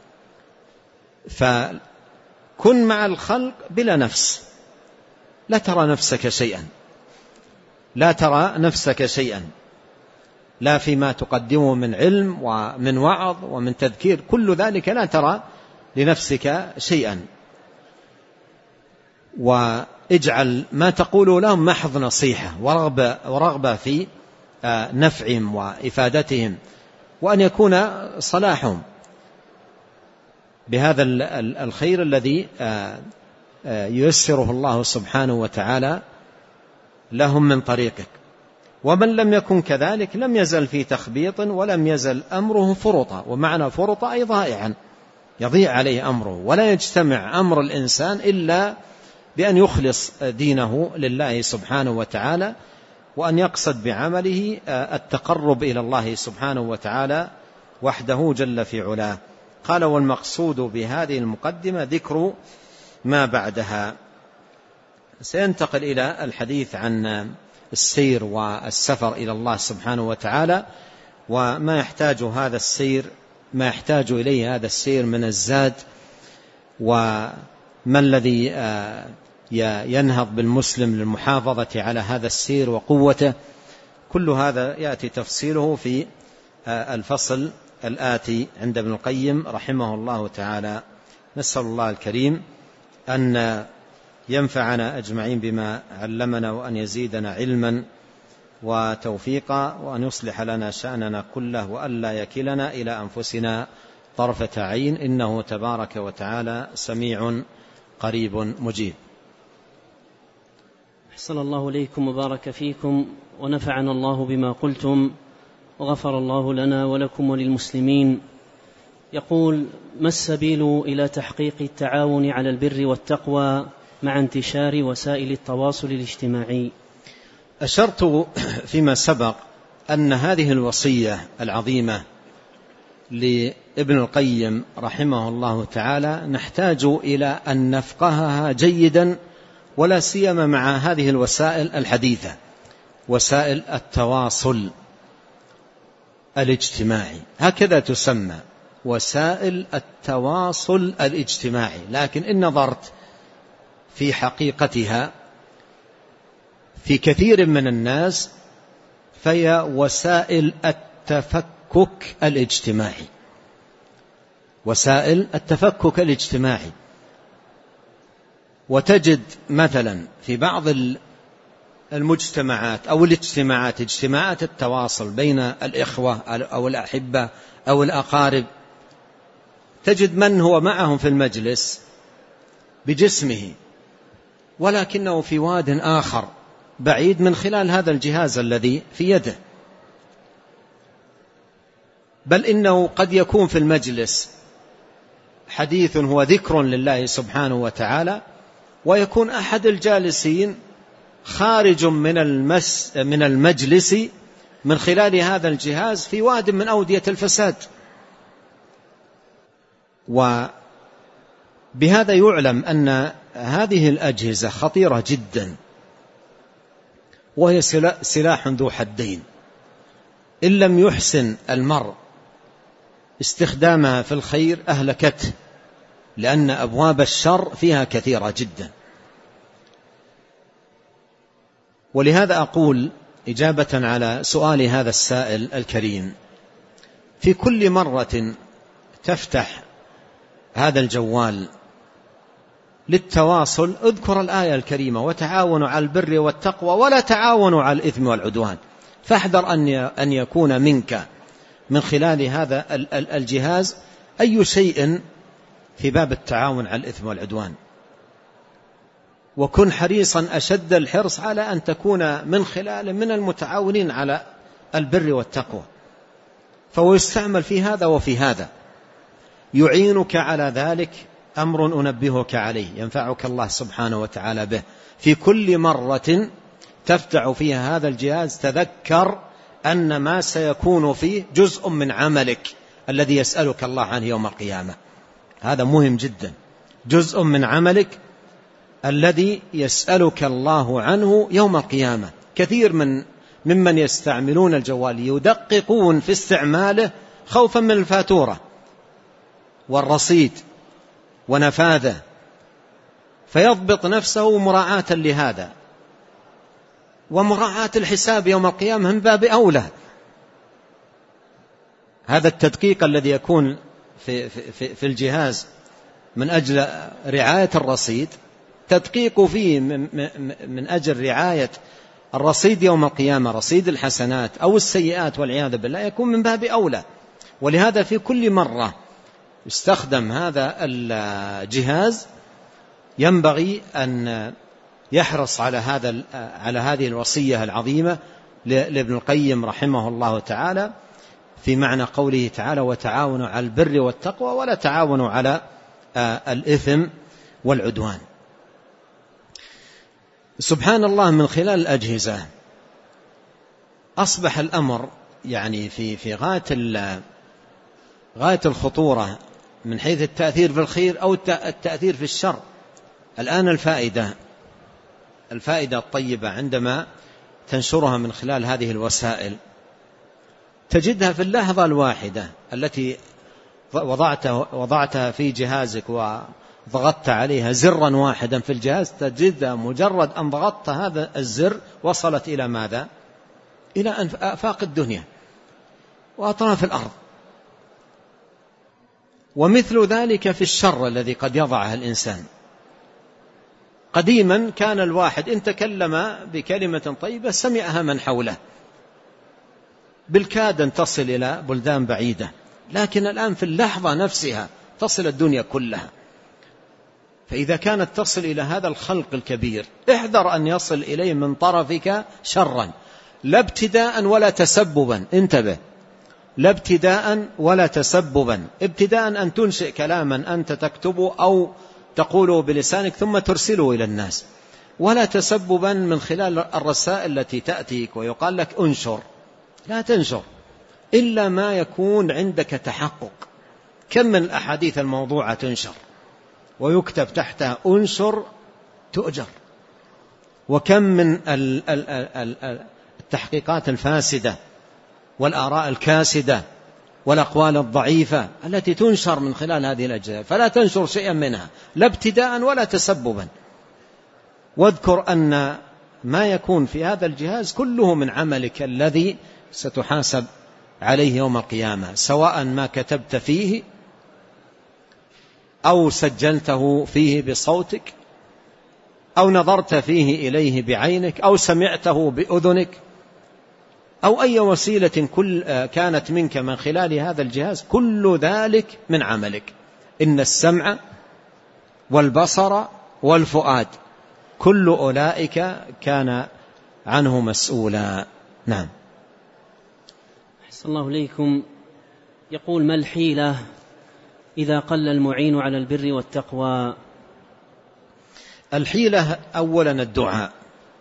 فكن مع الخلق بلا نفس، لا ترى نفسك شيئا، لا ترى نفسك شيئا، لا فيما تقدمه من علم ومن وعظ ومن تذكير، كل ذلك لا ترى لنفسك شيئا. واجعل ما تقول لهم محض نصيحة ورغبة, ورغبة في نفعهم وإفادتهم، وأن يكون صلاحهم بهذا الخير الذي ييسره الله سبحانه وتعالى لهم من طريقك. ومن لم يكن كذلك لم يزل في تخبيط ولم يزل أمره فرطا. ومعنى فرطا أي ضائعا، يضيع عليه أمره، ولا يجتمع أمر الإنسان إلا بأن يخلص دينه لله سبحانه وتعالى، وأن يقصد بعمله التقرب إلى الله سبحانه وتعالى وحده جل في علاه. قال والمقصود بهذه المقدمة ذكر ما بعدها. سينتقل إلى الحديث عن السير والسفر إلى الله سبحانه وتعالى، وما يحتاج هذا السير ما يحتاج إليه هذا السير من الزاد، وما الذي ينهض بالمسلم للمحافظة على هذا السير وقوته. كل هذا يأتي تفصيله في الفصل الآتي عند ابن القيم رحمه الله تعالى. نسأل الله الكريم أن ينفعنا أجمعين بما علمنا، وأن يزيدنا علما وتوفيقا، وأن يصلح لنا شأننا كله، وأن لا يكلنا إلى أنفسنا طرفة عين، إنه تبارك وتعالى سميع قريب مجيب. أحسن الله إليكم وبارك فيكم، ونفعنا الله بما قلتم، وغفر الله لنا ولكم وللمسلمين. يقول: ما السبيل إلى تحقيق التعاون على البر والتقوى مع انتشار وسائل التواصل الاجتماعي؟ أشرت فيما سبق أن هذه الوصية العظيمة لابن القيم رحمه الله تعالى نحتاج إلى أن نفقهها جيدا، ولا سيما مع هذه الوسائل الحديثة، وسائل التواصل الاجتماعي، هكذا تسمى وسائل التواصل الاجتماعي. لكن إن نظرت في حقيقتها في كثير من الناس فهي وسائل التفكك الاجتماعي، وسائل التفكك الاجتماعي. وتجد مثلا في بعض المجتمعات أو الاجتماعات اجتماعات التواصل بين الإخوة أو الأحبة أو الأقارب، تجد من هو معهم في المجلس بجسمه ولكنه في واد آخر بعيد من خلال هذا الجهاز الذي في يده، بل إنه قد يكون في المجلس حديث هو ذكر لله سبحانه وتعالى، ويكون أحد الجالسين خارج من المس من المجلس من خلال هذا الجهاز في واد من أودية الفساد. وبهذا يعلم أن هذه الأجهزة خطيرة جدا، وهي سلاح ذو حدين. إن لم يحسن المرء استخدامها في الخير أهلكته، لأن أبواب الشر فيها كثيرة جدا. ولهذا أقول إجابة على سؤال هذا السائل الكريم، في كل مرة تفتح هذا الجوال للتواصل اذكر الآية الكريمة: وتعاونوا على البر والتقوى ولا تعاونوا على الإثم والعدوان. فاحذر أن يكون منك من خلال هذا الجهاز أي شيء في باب التعاون على الإثم والعدوان، وكن حريصا أشد الحرص على أن تكون من خلال من المتعاونين على البر والتقوى. فهو يستعمل في هذا وفي هذا، يعينك على ذلك أمر أنبهك عليه ينفعك الله سبحانه وتعالى به. في كل مرة تفتح فيها هذا الجهاز تذكر أن ما سيكون فيه جزء من عملك الذي يسألك الله عنه يوم القيامة. هذا مهم جدا، جزء من عملك الذي يسألك الله عنه يوم القيامة. كثير من ممن يستعملون الجوال يدققون في استعماله خوفا من الفاتورة والرصيد ونفاذه، فيضبط نفسه مراعاة لهذا، ومراعاة الحساب يوم القيامة من باب أولى. هذا التدقيق الذي يكون في, في, في الجهاز من أجل رعاية الرصيد، تدقيق فيه من أجل رعاية الرصيد يوم القيامة، رصيد الحسنات أو السيئات والعياذ بالله، يكون من باب أولى. ولهذا في كل مرة استخدم هذا الجهاز ينبغي أن يحرص على هذا على هذه الوصية العظيمة لابن القيم رحمه الله تعالى في معنى قوله تعالى: وتعاونوا على البر والتقوى ولا تعاونوا على الإثم والعدوان. سبحان الله، من خلال الأجهزة أصبح الأمر يعني في في غاية غاية الخطورة من حيث التأثير في الخير أو التأثير في الشر. الآن الفائدة الفائدة الطيبة عندما تنشرها من خلال هذه الوسائل تجدها في اللحظة الواحدة التي وضعتها في جهازك وضغطت عليها زرا واحدا في الجهاز، تجدها مجرد أن ضغطت هذا الزر وصلت إلى ماذا؟ إلى آفاق الدنيا وأطراف الأرض. ومثل ذلك في الشر الذي قد يضعها الإنسان. قديما كان الواحد إن تكلم بكلمة طيبة سمعها من حوله، بالكاد أن تصل إلى بلدان بعيدة، لكن الآن في اللحظة نفسها تصل الدنيا كلها. فإذا كانت تصل إلى هذا الخلق الكبير احذر أن يصل إليه من طرفك شرا، لا ابتداء ولا تسببا. انتبه، لا ابتداء ولا تسببا. ابتداء أن تنشئ كلاما أنت تكتبه أو تقوله بلسانك ثم ترسله إلى الناس، ولا تسببا من خلال الرسائل التي تأتيك ويقال لك انشر. لا تنشر إلا ما يكون عندك تحقق. كم من الأحاديث الموضوعة تنشر ويكتب تحتها انشر تؤجر، وكم من التحقيقات الفاسدة والآراء الكاسدة والأقوال الضعيفة التي تنشر من خلال هذه الأجهزة. فلا تنشر شيئا منها لا ابتداء ولا تسببا. واذكر أن ما يكون في هذا الجهاز كله من عملك الذي ستحاسب عليه يوم القيامة، سواء ما كتبت فيه أو سجلته فيه بصوتك أو نظرت فيه إليه بعينك أو سمعته بأذنك أو أي وسيلة كل كانت منك من خلال هذا الجهاز، كل ذلك من عملك. إن السمع والبصر والفؤاد كل أولئك كان عنه مسؤولا. نعم. أحسن الله إليكم. يقول: ما الحيلة إذا قل المعين على البر والتقوى؟ الحيلة أولا الدعاء.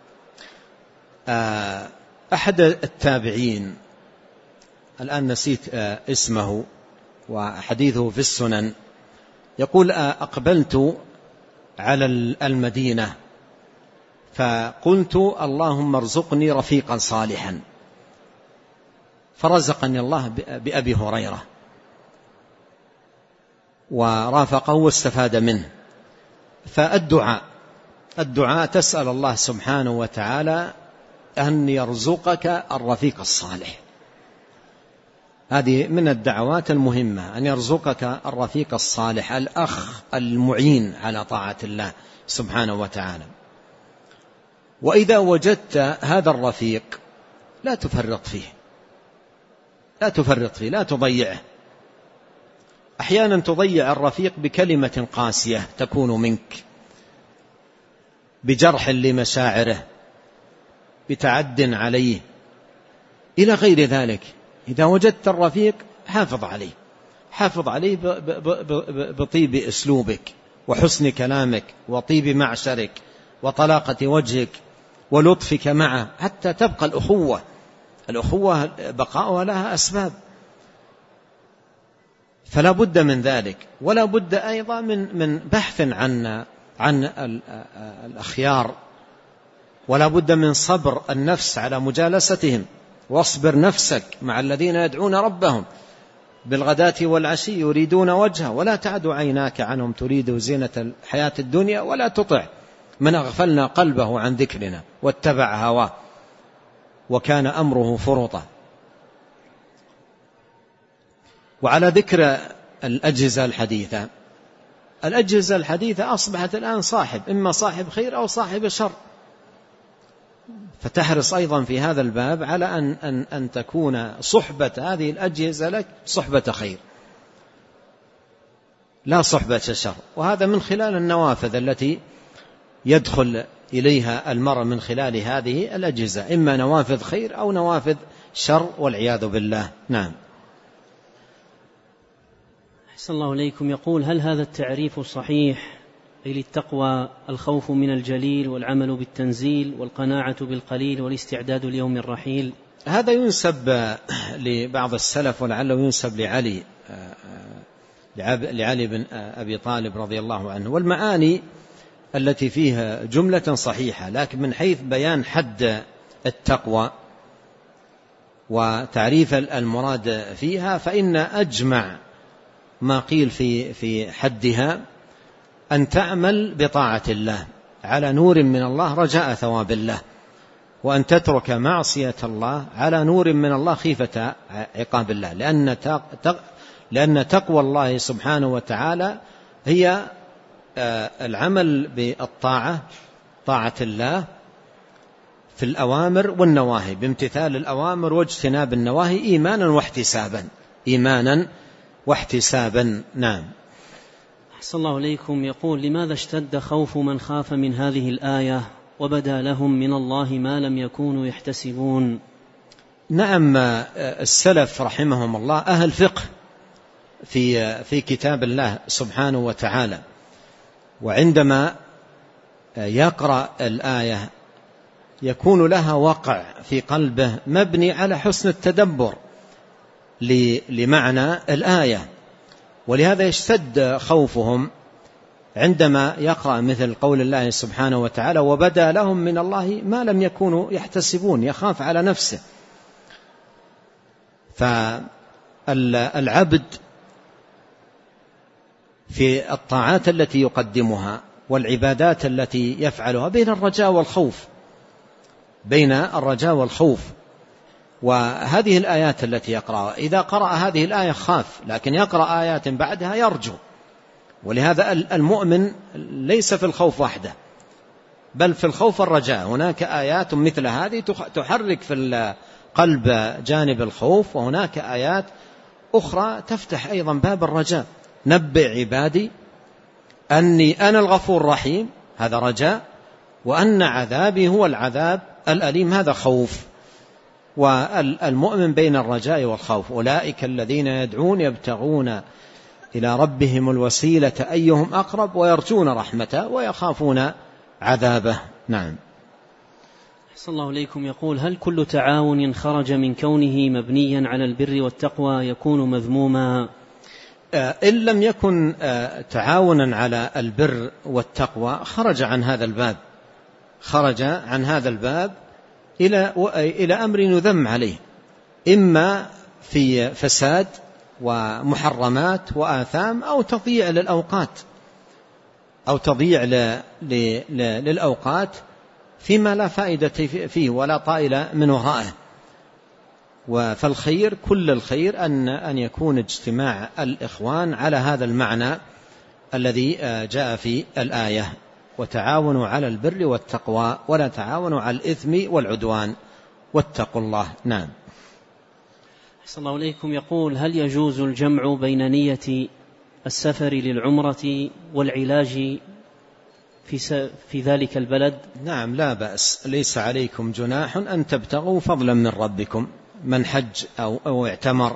أحد التابعين الآن نسيت اسمه وحديثه في السنن يقول: أقبلت على المدينة فقلت اللهم ارزقني رفيقا صالحا، فرزقني الله بأبي هريرة ورافقه واستفاد منه. فالدعاء الدعاء تسأل الله سبحانه وتعالى أن يرزقك الرفيق الصالح، هذه من الدعوات المهمة، أن يرزقك الرفيق الصالح، الأخ المعين على طاعة الله سبحانه وتعالى. وإذا وجدت هذا الرفيق لا تفرط فيه، لا تفرط فيه، لا تضيعه. أحيانا تضيع الرفيق بكلمة قاسية تكون منك، بجرح لمشاعره، بتعد عليه، إلى غير ذلك. إذا وجدت الرفيق حافظ عليه، حافظ عليه بطيب أسلوبك وحسن كلامك وطيب معشرك وطلاقة وجهك ولطفك معه، حتى تبقى الأخوة. الأخوة بقاؤها لها أسباب، فلا بد من ذلك. ولا بد أيضا من من بحث عن عن الأخيار، ولا بد من صبر النفس على مجالستهم. واصبر نفسك مع الذين يدعون ربهم بالغداة والعشي يريدون وجهه ولا تعد عيناك عنهم تريد زينة الحياة الدنيا ولا تطع من أغفلنا قلبه عن ذكرنا واتبع هواه وكان أمره فرطا. وعلى ذكر الأجهزة الحديثة، الأجهزة الحديثة أصبحت الآن صاحب، إما صاحب خير أو صاحب شر، فتحرص أيضا في هذا الباب على أن, أن, أن تكون صحبة هذه الأجهزة لك صحبة خير لا صحبة شر. وهذا من خلال النوافذ التي يدخل إليها المرء من خلال هذه الأجهزة، إما نوافذ خير أو نوافذ شر والعياذ بالله. نعم. أحسن الله إليكم. يقول: هل هذا التعريف صحيح للتقوى الخوف من الجليل والعمل بالتنزيل والقناعة بالقليل والاستعداد ليوم الرحيل؟ هذا ينسب لبعض السلف ولعله ينسب لعلي لعلي بن أبي طالب رضي الله عنه، والمعاني التي فيها جملة صحيحة، لكن من حيث بيان حد التقوى وتعريف المراد فيها فإن أجمع ما قيل في في حدها أن تعمل بطاعة الله على نور من الله رجاء ثواب الله، وأن تترك معصية الله على نور من الله خيفة عقاب الله، لأن لأن تقوى الله سبحانه وتعالى هي العمل بالطاعة، طاعة الله في الأوامر والنواهي، بامتثال الأوامر واجتناب النواهي إيمانا واحتسابا، إيمانا واحتسابا. نعم. أحسن الله إليكم. يقول: لماذا اشتد خوف من خاف من هذه الآية وبدا لهم من الله ما لم يكونوا يحتسبون؟ نعم، السلف رحمهم الله أهل فقه في في كتاب الله سبحانه وتعالى، وعندما يقرأ الآية يكون لها وقع في قلبه مبني على حسن التدبر لمعنى الآية، ولهذا يشتد خوفهم عندما يقرأ مثل قول الله سبحانه وتعالى: وبدا لهم من الله ما لم يكونوا يحتسبون، يخاف على نفسه. فالعبد في الطاعات التي يقدمها والعبادات التي يفعلها بين الرجاء والخوف، بين الرجاء والخوف. وهذه الآيات التي يقرأها، إذا قرأ هذه الآية خاف، لكن يقرأ آيات بعدها يرجو. ولهذا المؤمن ليس في الخوف وحده، بل في الخوف الرجاء. هناك آيات مثل هذه تحرك في القلب جانب الخوف، وهناك آيات أخرى تفتح أيضا باب الرجاء. نبئ عبادي أني أنا الغفور الرحيم، هذا رجاء، وأن عذابي هو العذاب الأليم، هذا خوف. والمؤمن بين الرجاء والخوف. أولئك الذين يدعون يبتغون إلى ربهم الوسيلة أيهم أقرب ويرجون رحمته ويخافون عذابه. نعم. أحسن الله إليكم. يقول: هل كل تعاون خرج من كونه مبنيا على البر والتقوى يكون مذموما؟ إن لم يكن تعاونا على البر والتقوى خرج عن هذا الباب، خرج عن هذا الباب إلى إلى أمر يذم عليه، إما في فساد ومحرمات وآثام أو تضييع للأوقات أو تضييع للأوقات فيما لا فائدة فيه ولا طائل من وراءه. فالخير كل الخير أن أن يكون اجتماع الإخوان على هذا المعنى الذي جاء في الآية: وتعاونوا على البر والتقوى ولا تعاونوا على الإثم والعدوان واتقوا الله. نعم. أحسن الله إليكم. يقول: هل يجوز الجمع بين نية السفر للعمرة والعلاج في في ذلك البلد؟ نعم، لا بأس، ليس عليكم جناح أن تبتغوا فضلا من ربكم، من حج أو, أو اعتمر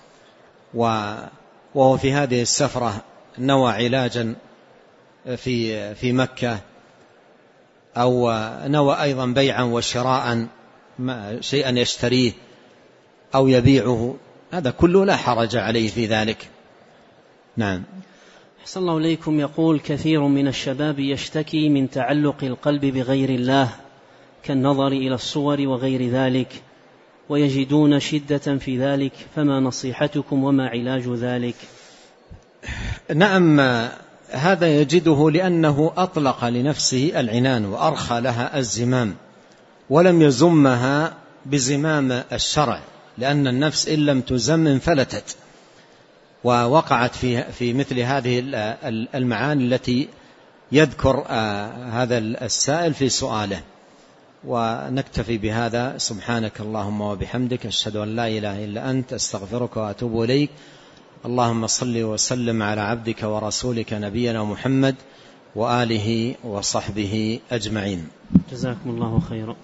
وهو في هذه السفرة نوى علاجا في في مكة أو نوى أيضا بيعا وشراء شيئا يشتريه أو يبيعه، هذا كله لا حرج عليه في ذلك. نعم. أحسن الله إليكم. يقول: كثير من الشباب يشتكي من تعلق القلب بغير الله كالنظر إلى الصور وغير ذلك، ويجدون شدة في ذلك، فما نصيحتكم وما علاج ذلك؟ نعم، هذا يجده لأنه أطلق لنفسه العنان وأرخى لها الزمام ولم يزمها بزمام الشرع، لأن النفس إن لم تزم انفلتت ووقعت في في مثل هذه المعاني التي يذكر هذا السائل في سؤاله. ونكتفي بهذا. سبحانك اللهم وبحمدك، أشهد أن لا إله إلا أنت، أستغفرك وأتوب إليك. اللهم صل وسلم على عبدك ورسولك نبينا محمد وآله وصحبه أجمعين. جزاكم الله خيرا.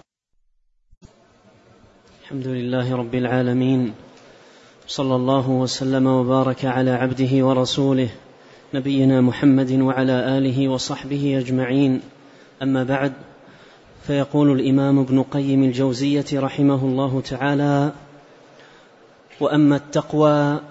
الحمد لله رب العالمين، صلى الله وسلم وبارك على عبده ورسوله نبينا محمد وعلى آله وصحبه أجمعين. أما بعد، فيقول الإمام ابن قيم الجوزية رحمه الله تعالى: وأما التقوى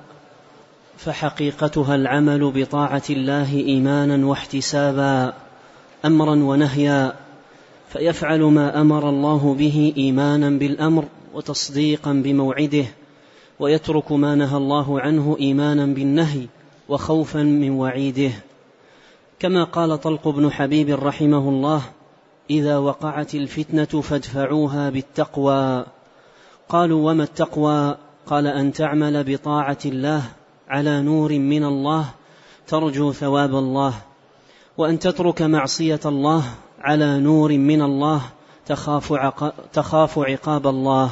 فحقيقتها العمل بطاعة الله إيمانا واحتسابا، أمرا ونهيا، فيفعل ما أمر الله به إيمانا بالأمر وتصديقا بموعده، ويترك ما نهى الله عنه إيمانا بالنهي وخوفا من وعيده. كما قال طلق بن حبيب رحمه الله: إذا وقعت الفتنة فادفعوها بالتقوى. قالوا: وما التقوى؟ قال: أن تعمل بطاعة الله على نور من الله ترجو ثواب الله، وأن تترك معصية الله على نور من الله تخاف, عق... تخاف عقاب الله.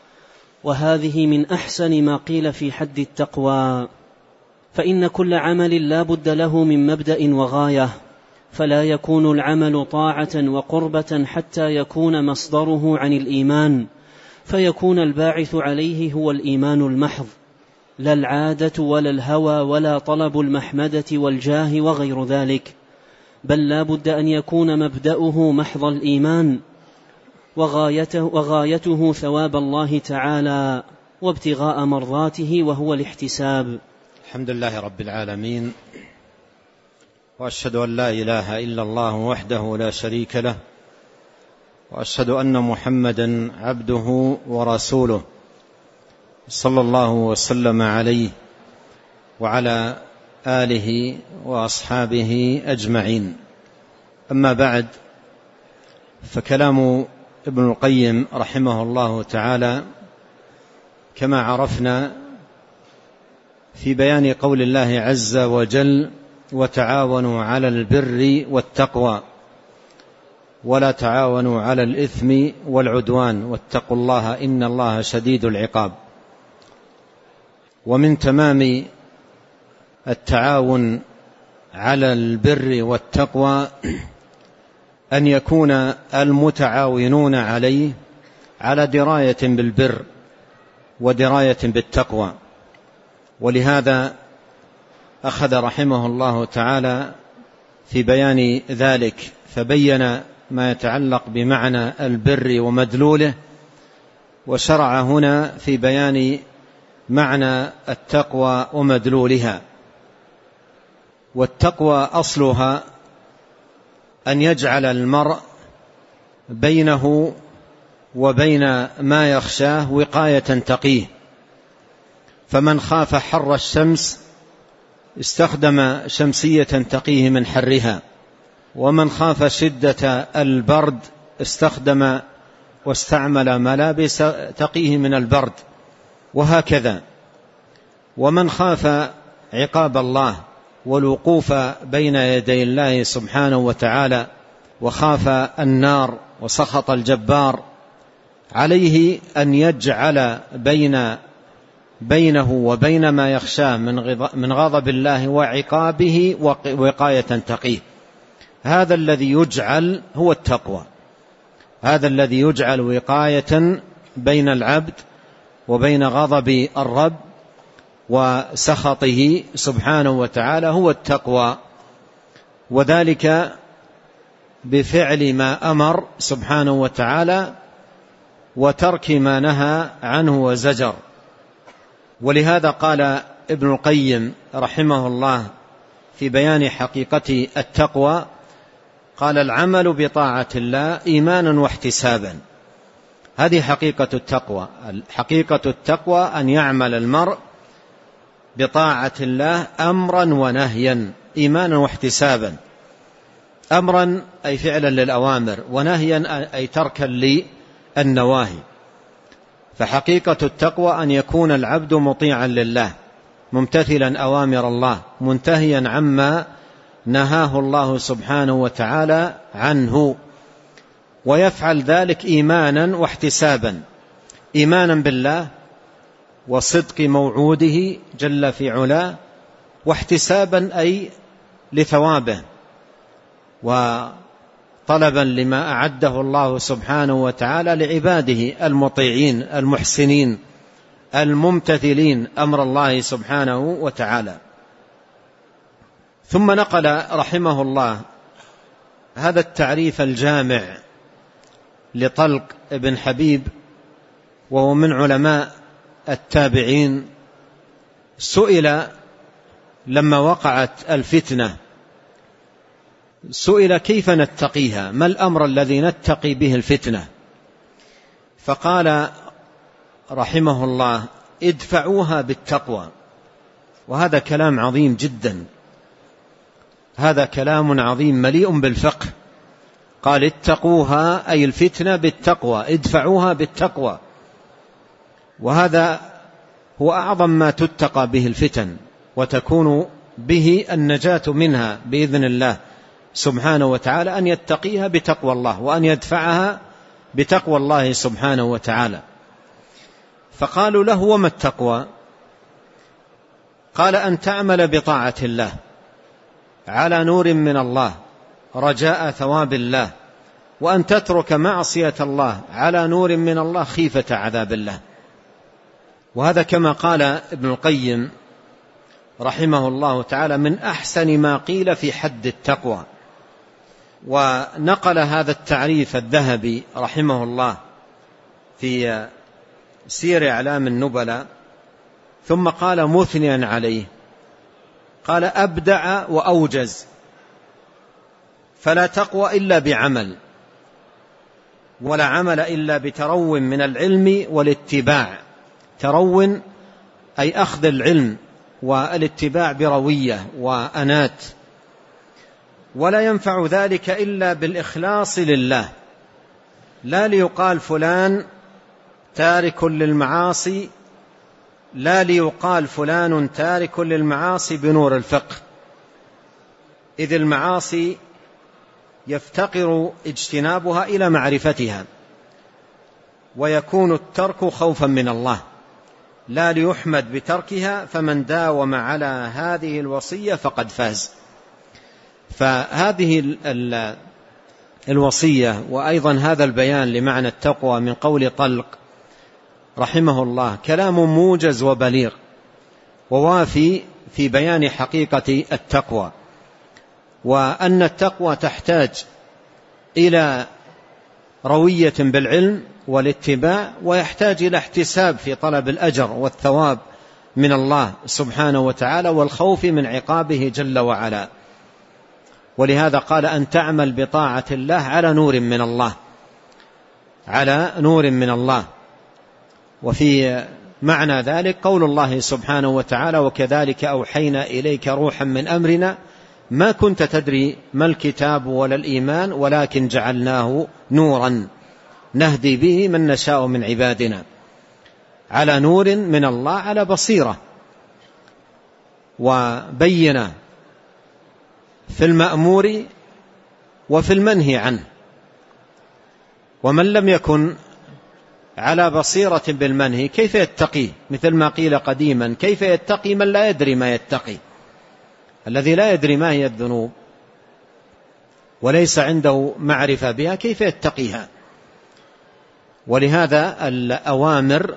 وهذه من أحسن ما قيل في حد التقوى، فإن كل عمل لا بد له من مبدأ وغاية، فلا يكون العمل طاعة وقربة حتى يكون مصدره عن الإيمان، فيكون الباعث عليه هو الإيمان المحض، لا العادة ولا الهوى ولا طلب المحمدة والجاه وغير ذلك، بل لا بد أن يكون مبدأه محض الإيمان، وغايته, وغايته ثواب الله تعالى وابتغاء مرضاته، وهو الاحتساب. الحمد لله رب العالمين، وأشهد أن لا إله إلا الله وحده لا شريك له، وأشهد أن محمدا عبده ورسوله، صلى الله وسلم عليه وعلى آله وأصحابه أجمعين. أما بعد، فكلام ابن القيم رحمه الله تعالى كما عرفنا في بيان قول الله عز وجل: وتعاونوا على البر والتقوى ولا تعاونوا على الإثم والعدوان واتقوا الله إن الله شديد العقاب. ومن تمام التعاون على البر والتقوى أن يكون المتعاونون عليه على دراية بالبر ودراية بالتقوى. ولهذا أخذ رحمه الله تعالى في بيان ذلك فبين ما يتعلق بمعنى البر ومدلوله، وشرع هنا في بيان معنى التقوى ومدلولها. والتقوى أصلها أن يجعل المرء بينه وبين ما يخشاه وقاية تقيه، فمن خاف حر الشمس استخدم شمسية تقيه من حرها، ومن خاف شدة البرد استخدم واستعمل ملابس تقيه من البرد، وهكذا. ومن خاف عقاب الله والوقوف بين يدي الله سبحانه وتعالى وخاف النار وسخط الجبار، عليه أن يجعل بين بينه وبين ما يخشاه من غضب الله وعقابه وقاية تقيه. هذا الذي يجعل هو التقوى، هذا الذي يجعل وقاية بين العبد وبين غضب الرب وسخطه سبحانه وتعالى هو التقوى، وذلك بفعل ما أمر سبحانه وتعالى وترك ما نهى عنه وزجر. ولهذا قال ابن القيم رحمه الله في بيان حقيقة التقوى، قال: العمل بطاعة الله إيمانا واحتسابا. هذه حقيقة التقوى. حقيقة التقوى أن يعمل المرء بطاعة الله أمرا ونهيا، إيمانا واحتسابا. أمرا أي فعلا للأوامر، ونهيا أي تركا للنواهي. فحقيقة التقوى أن يكون العبد مطيعا لله، ممتثلا أوامر الله، منتهيا عما نهاه الله سبحانه وتعالى عنه، ويفعل ذلك إيمانا واحتسابا، إيمانا بالله وصدق موعوده جل في علاه، واحتسابا أي لثوابه وطلبا لما أعده الله سبحانه وتعالى لعباده المطيعين المحسنين الممتثلين أمر الله سبحانه وتعالى. ثم نقل رحمه الله هذا التعريف الجامع لطلق ابن حبيب، وهو من علماء التابعين. سئل لما وقعت الفتنة، سئل كيف نتقيها، ما الأمر الذي نتقي به الفتنة؟ فقال رحمه الله: ادفعوها بالتقوى. وهذا كلام عظيم جدا، هذا كلام عظيم مليء بالفقه. قال: اتقوها أي الفتنة بالتقوى، ادفعوها بالتقوى. وهذا هو أعظم ما تتقى به الفتن، وتكون به النجاة منها بإذن الله سبحانه وتعالى، أن يتقيها بتقوى الله، وأن يدفعها بتقوى الله سبحانه وتعالى. فقالوا له: وما التقوى؟ قال: أن تعمل بطاعة الله على نور من الله رجاء ثواب الله، وأن تترك معصية الله على نور من الله خيفة عذاب الله. وهذا كما قال ابن القيم رحمه الله تعالى من أحسن ما قيل في حد التقوى. ونقل هذا التعريف الذهبي رحمه الله في سير أعلام النبلاء، ثم قال مثنيا عليه، قال: أبدع وأوجز، فلا تقوى إلا بعمل، ولا عمل إلا بترو من العلم والاتباع. ترو أي أخذ العلم، والاتباع بروية وأنات. ولا ينفع ذلك إلا بالإخلاص لله، لا ليقال فلان تارك للمعاصي، لا ليقال فلان تارك للمعاصي بنور الفقه، إذ المعاصي يفتقر اجتنابها إلى معرفتها، ويكون الترك خوفا من الله، لا ليحمد بتركها، فمن داوم على هذه الوصية فقد فاز. فهذه الوصية وأيضا هذا البيان لمعنى التقوى من قول طلق رحمه الله كلام موجز وبليغ ووافي في بيان حقيقة التقوى، وأن التقوى تحتاج إلى روية بالعلم والاتباع، ويحتاج إلى احتساب في طلب الأجر والثواب من الله سبحانه وتعالى والخوف من عقابه جل وعلا. ولهذا قال أن تعمل بطاعة الله على نور من الله، على نور من الله. وفي معنى ذلك قول الله سبحانه وتعالى: وكذلك أوحينا إليك روحا من أمرنا ما كنت تدري ما الكتاب ولا الإيمان ولكن جعلناه نورا نهدي به من نشاء من عبادنا. على نور من الله، على بصيرة وبينة في المأمور وفي المنهي عنه. ومن لم يكن على بصيرة بالمنهي كيف يتقي؟ مثل ما قيل قديما: كيف يتقي من لا يدري ما يتقي؟ الذي لا يدري ما هي الذنوب وليس عنده معرفة بها كيف يتقيها؟ ولهذا الأوامر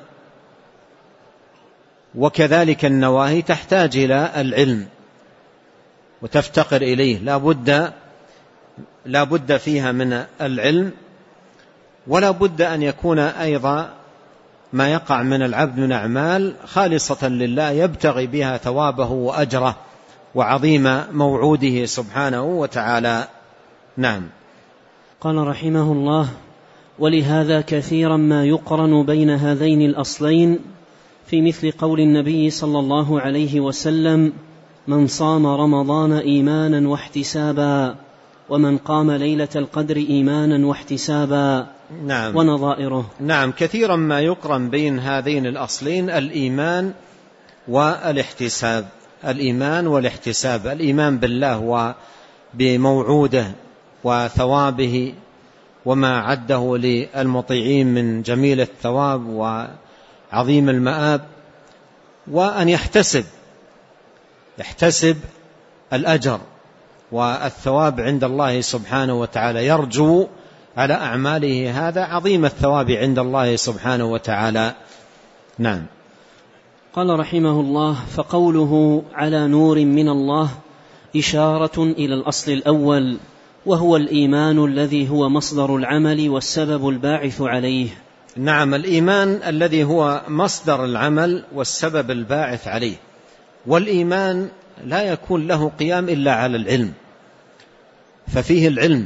وكذلك النواهي تحتاج إلى العلم وتفتقر إليه، لا بد لا بد فيها من العلم، ولا بد أن يكون أيضا ما يقع من العبد من أعمال خالصة لله يبتغي بها ثوابه وأجره وعظيم موعوده سبحانه وتعالى. نعم. قال رحمه الله: ولهذا كثيرا ما يقرن بين هذين الأصلين في مثل قول النبي صلى الله عليه وسلم: من صام رمضان إيمانا واحتسابا ومن قام ليلة القدر إيمانا واحتسابا. نعم. ونظائره. نعم، كثيرا ما يقرن بين هذين الأصلين: الإيمان والاحتساب. الإيمان والاحتساب، الإيمان بالله وبموعوده وثوابه وما عده للمطيعين من جميل الثواب وعظيم المآب، وأن يحتسب يحتسب الأجر والثواب عند الله سبحانه وتعالى، يرجو على أعماله هذا عظيم الثواب عند الله سبحانه وتعالى. نعم. قال رحمه الله: فقوله على نور من الله إشارة إلى الأصل الأول، وهو الإيمان الذي هو مصدر العمل والسبب الباعث عليه. نعم، الإيمان الذي هو مصدر العمل والسبب الباعث عليه. والإيمان لا يكون له قيام إلا على العلم، ففيه العلم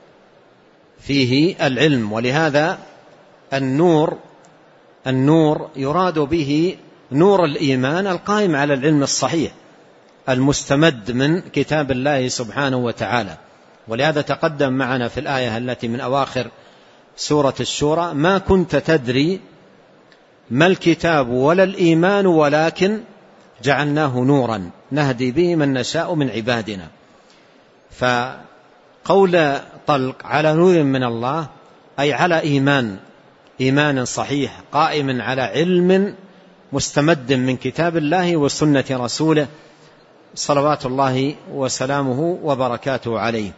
فيه العلم ولهذا النور النور يراد به نور الإيمان القائم على العلم الصحيح المستمد من كتاب الله سبحانه وتعالى. ولهذا تقدم معنا في الآية التي من أواخر سورة الشورى: ما كنت تدري ما الكتاب ولا الإيمان ولكن جعلناه نورا نهدي به من نشاء من عبادنا. فقول طلق على نور من الله أي على إيمان إيمان صحيح قائم على علم مستمد من كتاب الله وسنة رسوله صلوات الله وسلامه وبركاته عليه.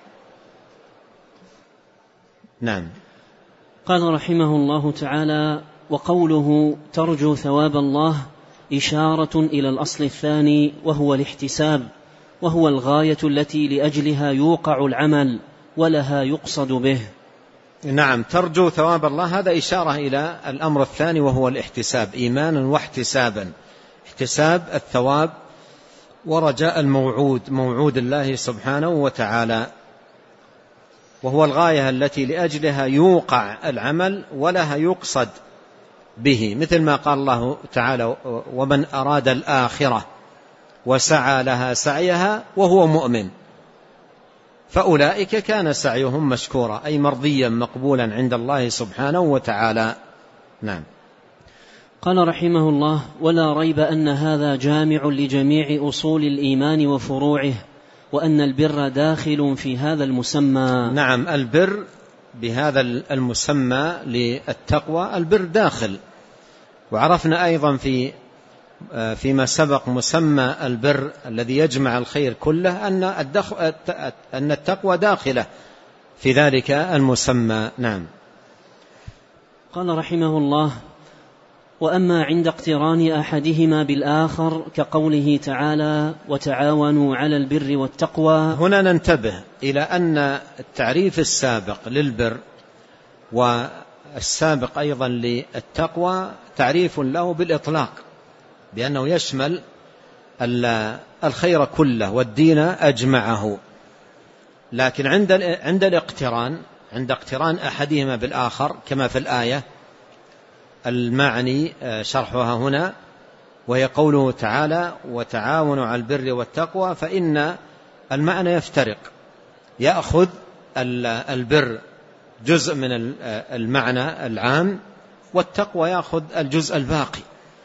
نعم. قال رحمه الله تعالى: وقوله ترجو ثواب الله إشارة إلى الأصل الثاني وهو الاحتساب، وهو الغاية التي لأجلها يوقع العمل ولها يقصد به. نعم، ترجو ثواب الله، هذا إشارة إلى الأمر الثاني وهو الاحتساب، إيمانا واحتسابا، احتساب الثواب ورجاء الموعود موعود الله سبحانه وتعالى، وهو الغاية التي لأجلها يوقع العمل ولها يقصد به، مثل ما قال الله تعالى: ومن أراد الآخرة وسعى لها سعيها وهو مؤمن فأولئك كان سعيهم مشكورا، أي مرضيا مقبولا عند الله سبحانه وتعالى. نعم. قال رحمه الله: ولا ريب أن هذا جامع لجميع أصول الإيمان وفروعه، وأن البر داخل في هذا المسمى. نعم، البر بهذا المسمى للتقوى البر داخل. وعرفنا أيضا في فيما سبق مسمى البر الذي يجمع الخير كله أن أن التقوى داخلة في ذلك المسمى. نعم. قال رحمه الله: وأما عند اقتران أحدهما بالآخر كقوله تعالى وتعاونوا على البر والتقوى. هنا ننتبه إلى أن التعريف السابق للبر والسابق أيضا للتقوى تعريف له بالإطلاق بأنه يشمل الخير كله والدين أجمعه، لكن عند عند الاقتران عند اقتران أحدهما بالآخر كما في الآية المعني شرحها هنا وهي قوله تعالى وتعاونوا على البر والتقوى، فإن المعنى يفترق، يأخذ البر جزء من المعنى العام والتقوى يأخذ الجزء الباقي،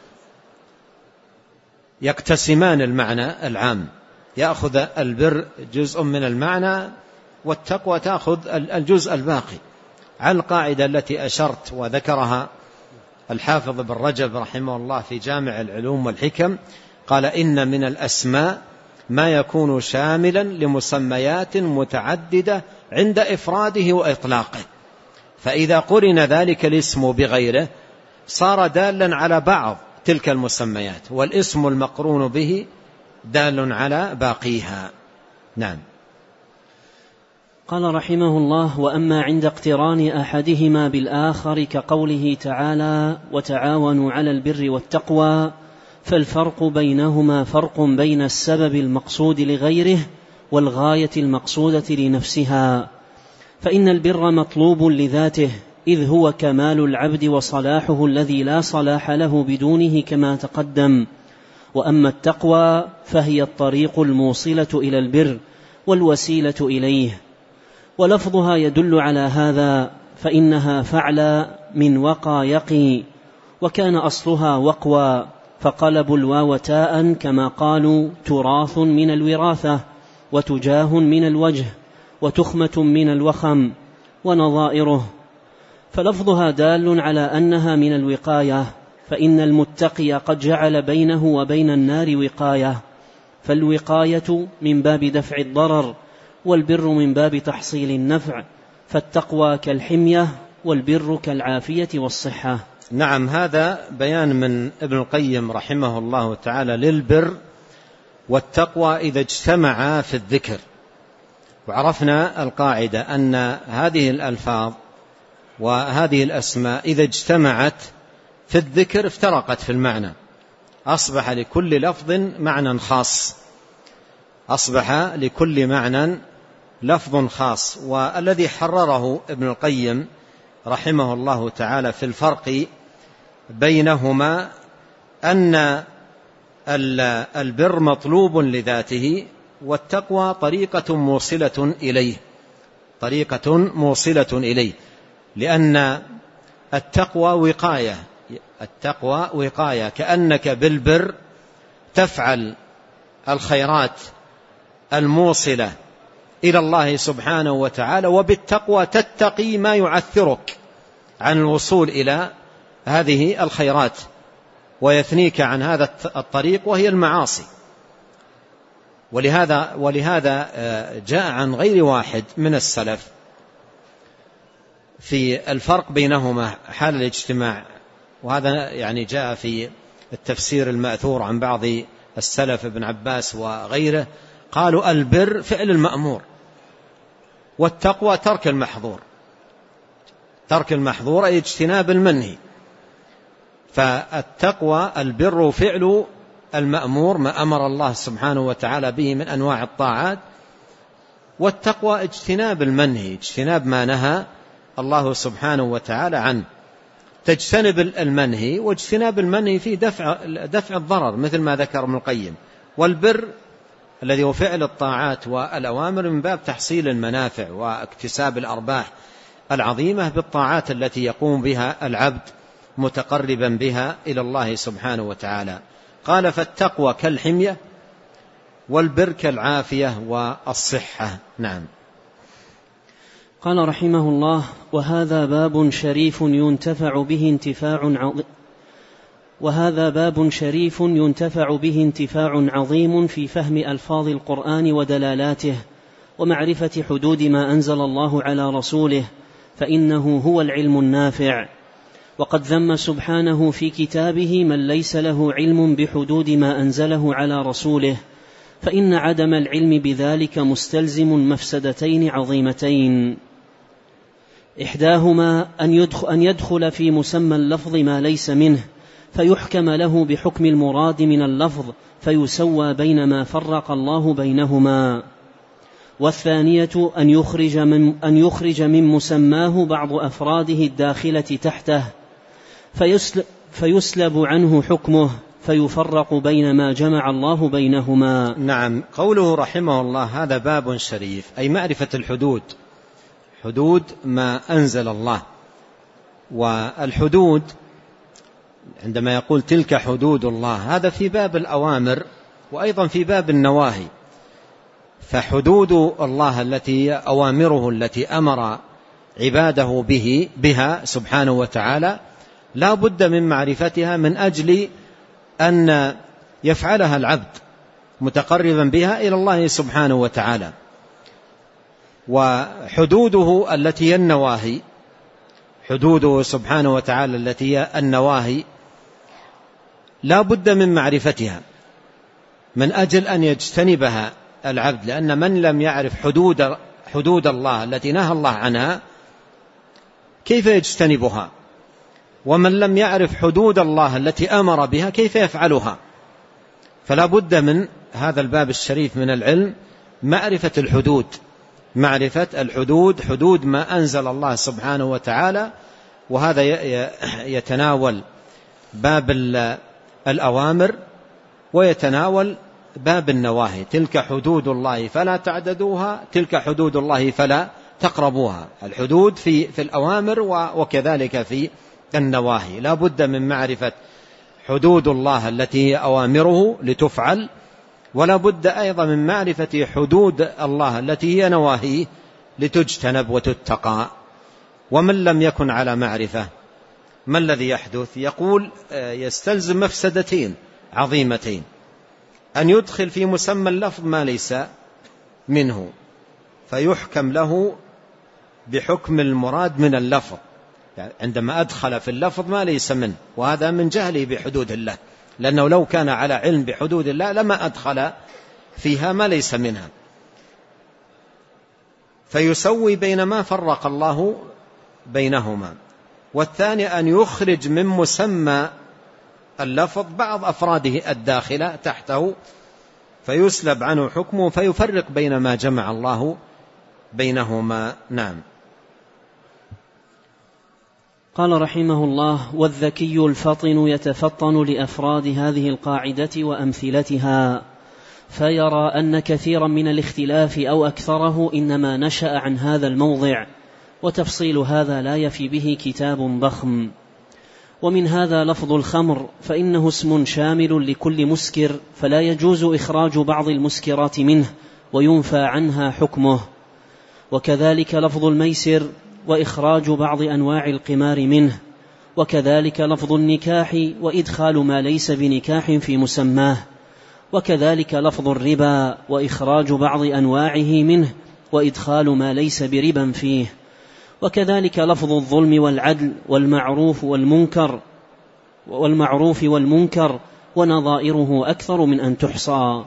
يقتسمان المعنى العام، يأخذ البر جزء من المعنى والتقوى تأخذ الجزء الباقي، على القاعدة التي أشرت وذكرها الحافظ ابن رجب رحمه الله في جامع العلوم والحكم، قال إن من الأسماء ما يكون شاملا لمسميات متعددة عند إفراده وإطلاقه، فإذا قرن ذلك الاسم بغيره صار دالا على بعض تلك المسميات، والاسم المقرون به دال على باقيها. نعم. قال رحمه الله وأما عند اقتران أحدهما بالآخر كقوله تعالى وتعاونوا على البر والتقوى، فالفرق بينهما فرق بين السبب المقصود لغيره والغاية المقصودة لنفسها، فإن البر مطلوب لذاته إذ هو كمال العبد وصلاحه الذي لا صلاح له بدونه كما تقدم، وأما التقوى فهي الطريق الموصلة إلى البر والوسيلة إليه، ولفظها يدل على هذا، فإنها فعل من وقى يقي، وكان أصلها وقوى فقلبوا الواو تاء كما قالوا تراث من الوراثة وتجاه من الوجه وتخمة من الوخم ونظائره، فلفظها دال على أنها من الوقاية، فإن المتقي قد جعل بينه وبين النار وقاية، فالوقاية من باب دفع الضرر والبر من باب تحصيل النفع، فالتقوى كالحمية والبر كالعافية والصحة. نعم، هذا بيان من ابن القيم رحمه الله تعالى للبر والتقوى إذا اجتمعا في الذكر، وعرفنا القاعدة أن هذه الألفاظ وهذه الأسماء إذا اجتمعت في الذكر افترقت في المعنى، أصبح لكل لفظ معنى خاص، أصبح لكل معنى لفظ خاص. والذي حرره ابن القيم رحمه الله تعالى في الفرق بينهما أن البر مطلوب لذاته والتقوى طريقة موصلة إليه، طريقة موصلة إليه، لأن التقوى وقاية، التقوى وقاية، كأنك بالبر تفعل الخيرات الموصلة إلى الله سبحانه وتعالى، وبالتقوى تتقي ما يعثرك عن الوصول إلى هذه الخيرات ويثنيك عن هذا الطريق وهي المعاصي. ولهذا ولهذا جاء عن غير واحد من السلف في الفرق بينهما حال الاجتماع، وهذا يعني جاء في التفسير المأثور عن بعض السلف ابن عباس وغيره، قالوا البر فعل المأمور والتقوى ترك المحظور، ترك المحظور أي اجتناب المنهي، فالتقوى البر فعل المأمور ما أمر الله سبحانه وتعالى به من أنواع الطاعات، والتقوى اجتناب المنهي، اجتناب ما نهى الله سبحانه وتعالى عنه، تجتنب المنهي، واجتناب المنهي فيه دفع, دفع الضرر مثل ما ذكر ابن القيم، والبر الذي هو فعل الطاعات والأوامر من باب تحصيل المنافع واكتساب الأرباح العظيمة بالطاعات التي يقوم بها العبد متقربا بها إلى الله سبحانه وتعالى. قال فالتقوى كالحمية والبر كالعافية والصحة. نعم. قال رحمه الله وهذا باب شريف ينتفع به انتفاع عظيم وهذا باب شريف ينتفع به انتفاع عظيم في فهم ألفاظ القرآن ودلالاته ومعرفة حدود ما أنزل الله على رسوله، فإنه هو العلم النافع. وقد ذم سبحانه في كتابه من ليس له علم بحدود ما أنزله على رسوله، فإن عدم العلم بذلك مستلزم مفسدتين عظيمتين، إحداهما أن يدخل في مسمى اللفظ ما ليس منه فيحكم له بحكم المراد من اللفظ فيسوى بين ما فرق الله بينهما، والثانية أن يخرج من, أن يخرج من مسماه بعض أفراده الداخلة تحته فيسلب عنه حكمه فيفرق بين ما جمع الله بينهما. نعم، قوله رحمه الله هذا باب شريف، أي معرفة الحدود، حدود ما أنزل الله. والحدود عندما يقول تلك حدود الله هذا في باب الأوامر وأيضا في باب النواهي. فحدود الله التي أوامره التي أمر عباده به بها سبحانه وتعالى لا بد من معرفتها من أجل أن يفعلها العبد متقربا بها إلى الله سبحانه وتعالى. وحدوده التي هي النواهي، حدوده سبحانه وتعالى التي هي النواهي لا بد من معرفتها من أجل أن يجتنبها العبد، لأن من لم يعرف حدود حدود الله التي نهى الله عنها كيف يجتنبها؟ ومن لم يعرف حدود الله التي أمر بها كيف يفعلها؟ فلا بد من هذا الباب الشريف من العلم معرفة الحدود، معرفة الحدود، حدود ما أنزل الله سبحانه وتعالى. وهذا يتناول باب الأوامر ويتناول باب النواهي. تلك حدود الله فلا تعتدوها، تلك حدود الله فلا تقربوها. الحدود في في الأوامر وكذلك في النواهي. لا بد من معرفة حدود الله التي هي أوامره لتفعل، ولا بد أيضا من معرفة حدود الله التي هي نواهيه لتجتنب وتتقى. ومن لم يكن على معرفة ما الذي يحدث؟ يقول يستلزم مفسدتين عظيمتين، أن يدخل في مسمى اللفظ ما ليس منه فيحكم له بحكم المراد من اللفظ، يعني عندما أدخل في اللفظ ما ليس منه، وهذا من جهله بحدود الله، لأنه لو كان على علم بحدود الله لما أدخل فيها ما ليس منها. فيسوي بين ما فرق الله بينهما. والثاني أن يخرج من مسمى اللفظ بعض أفراده الداخلة تحته فيسلب عنه حكمه فيفرق بين ما جمع الله بينهما. نعم. قال رحمه الله: والذكي الفطن يتفطن لأفراد هذه القاعدة وأمثلتها فيرى أن كثيرا من الاختلاف أو أكثره إنما نشأ عن هذا الموضع، وتفصيل هذا لا يفي به كتاب ضخم. ومن هذا لفظ الخمر، فإنه اسم شامل لكل مسكر، فلا يجوز إخراج بعض المسكرات منه وينفى عنها حكمه. وكذلك لفظ الميسر وإخراج بعض أنواع القمار منه. وكذلك لفظ النكاح وإدخال ما ليس بنكاح في مسماه. وكذلك لفظ الربا وإخراج بعض أنواعه منه وإدخال ما ليس بربا فيه. وكذلك لفظ الظلم والعدل والمعروف والمنكر والمعروف والمنكر ونظائره أكثر من أن تحصى.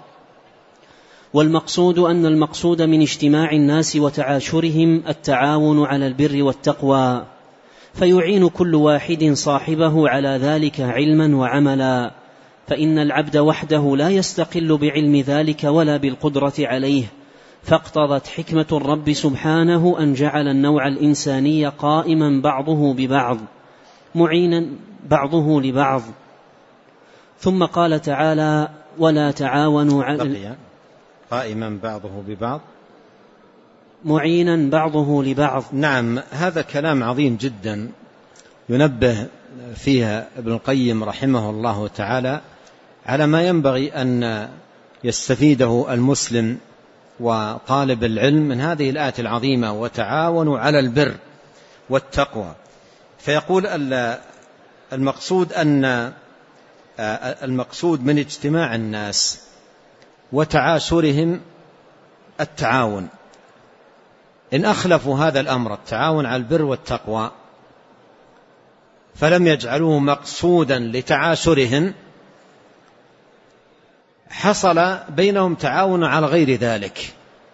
والمقصود أن المقصود من اجتماع الناس وتعاشرهم التعاون على البر والتقوى، فيعين كل واحد صاحبه على ذلك علما وعملا، فإن العبد وحده لا يستقل بعلم ذلك ولا بالقدرة عليه، فاقتضت حكمة الرب سبحانه أن جعل النوع الإنساني قائما بعضه ببعض معينا بعضه لبعض. ثم قال تعالى: ولا تعاونوا على قائما بعضه ببعض معينا بعضه لبعض. نعم، هذا كلام عظيم جدا ينبه فيها ابن القيم رحمه الله تعالى على ما ينبغي أن يستفيده المسلم وطالب العلم من هذه الآية العظيمة: وتعاونوا على البر والتقوى. فيقول المقصود أن المقصود من اجتماع الناس وتعاشرهم التعاون. إن أخلفوا هذا الأمر التعاون على البر والتقوى فلم يجعلوه مقصودا لتعاشرهن، حصل بينهم تعاون على غير ذلك.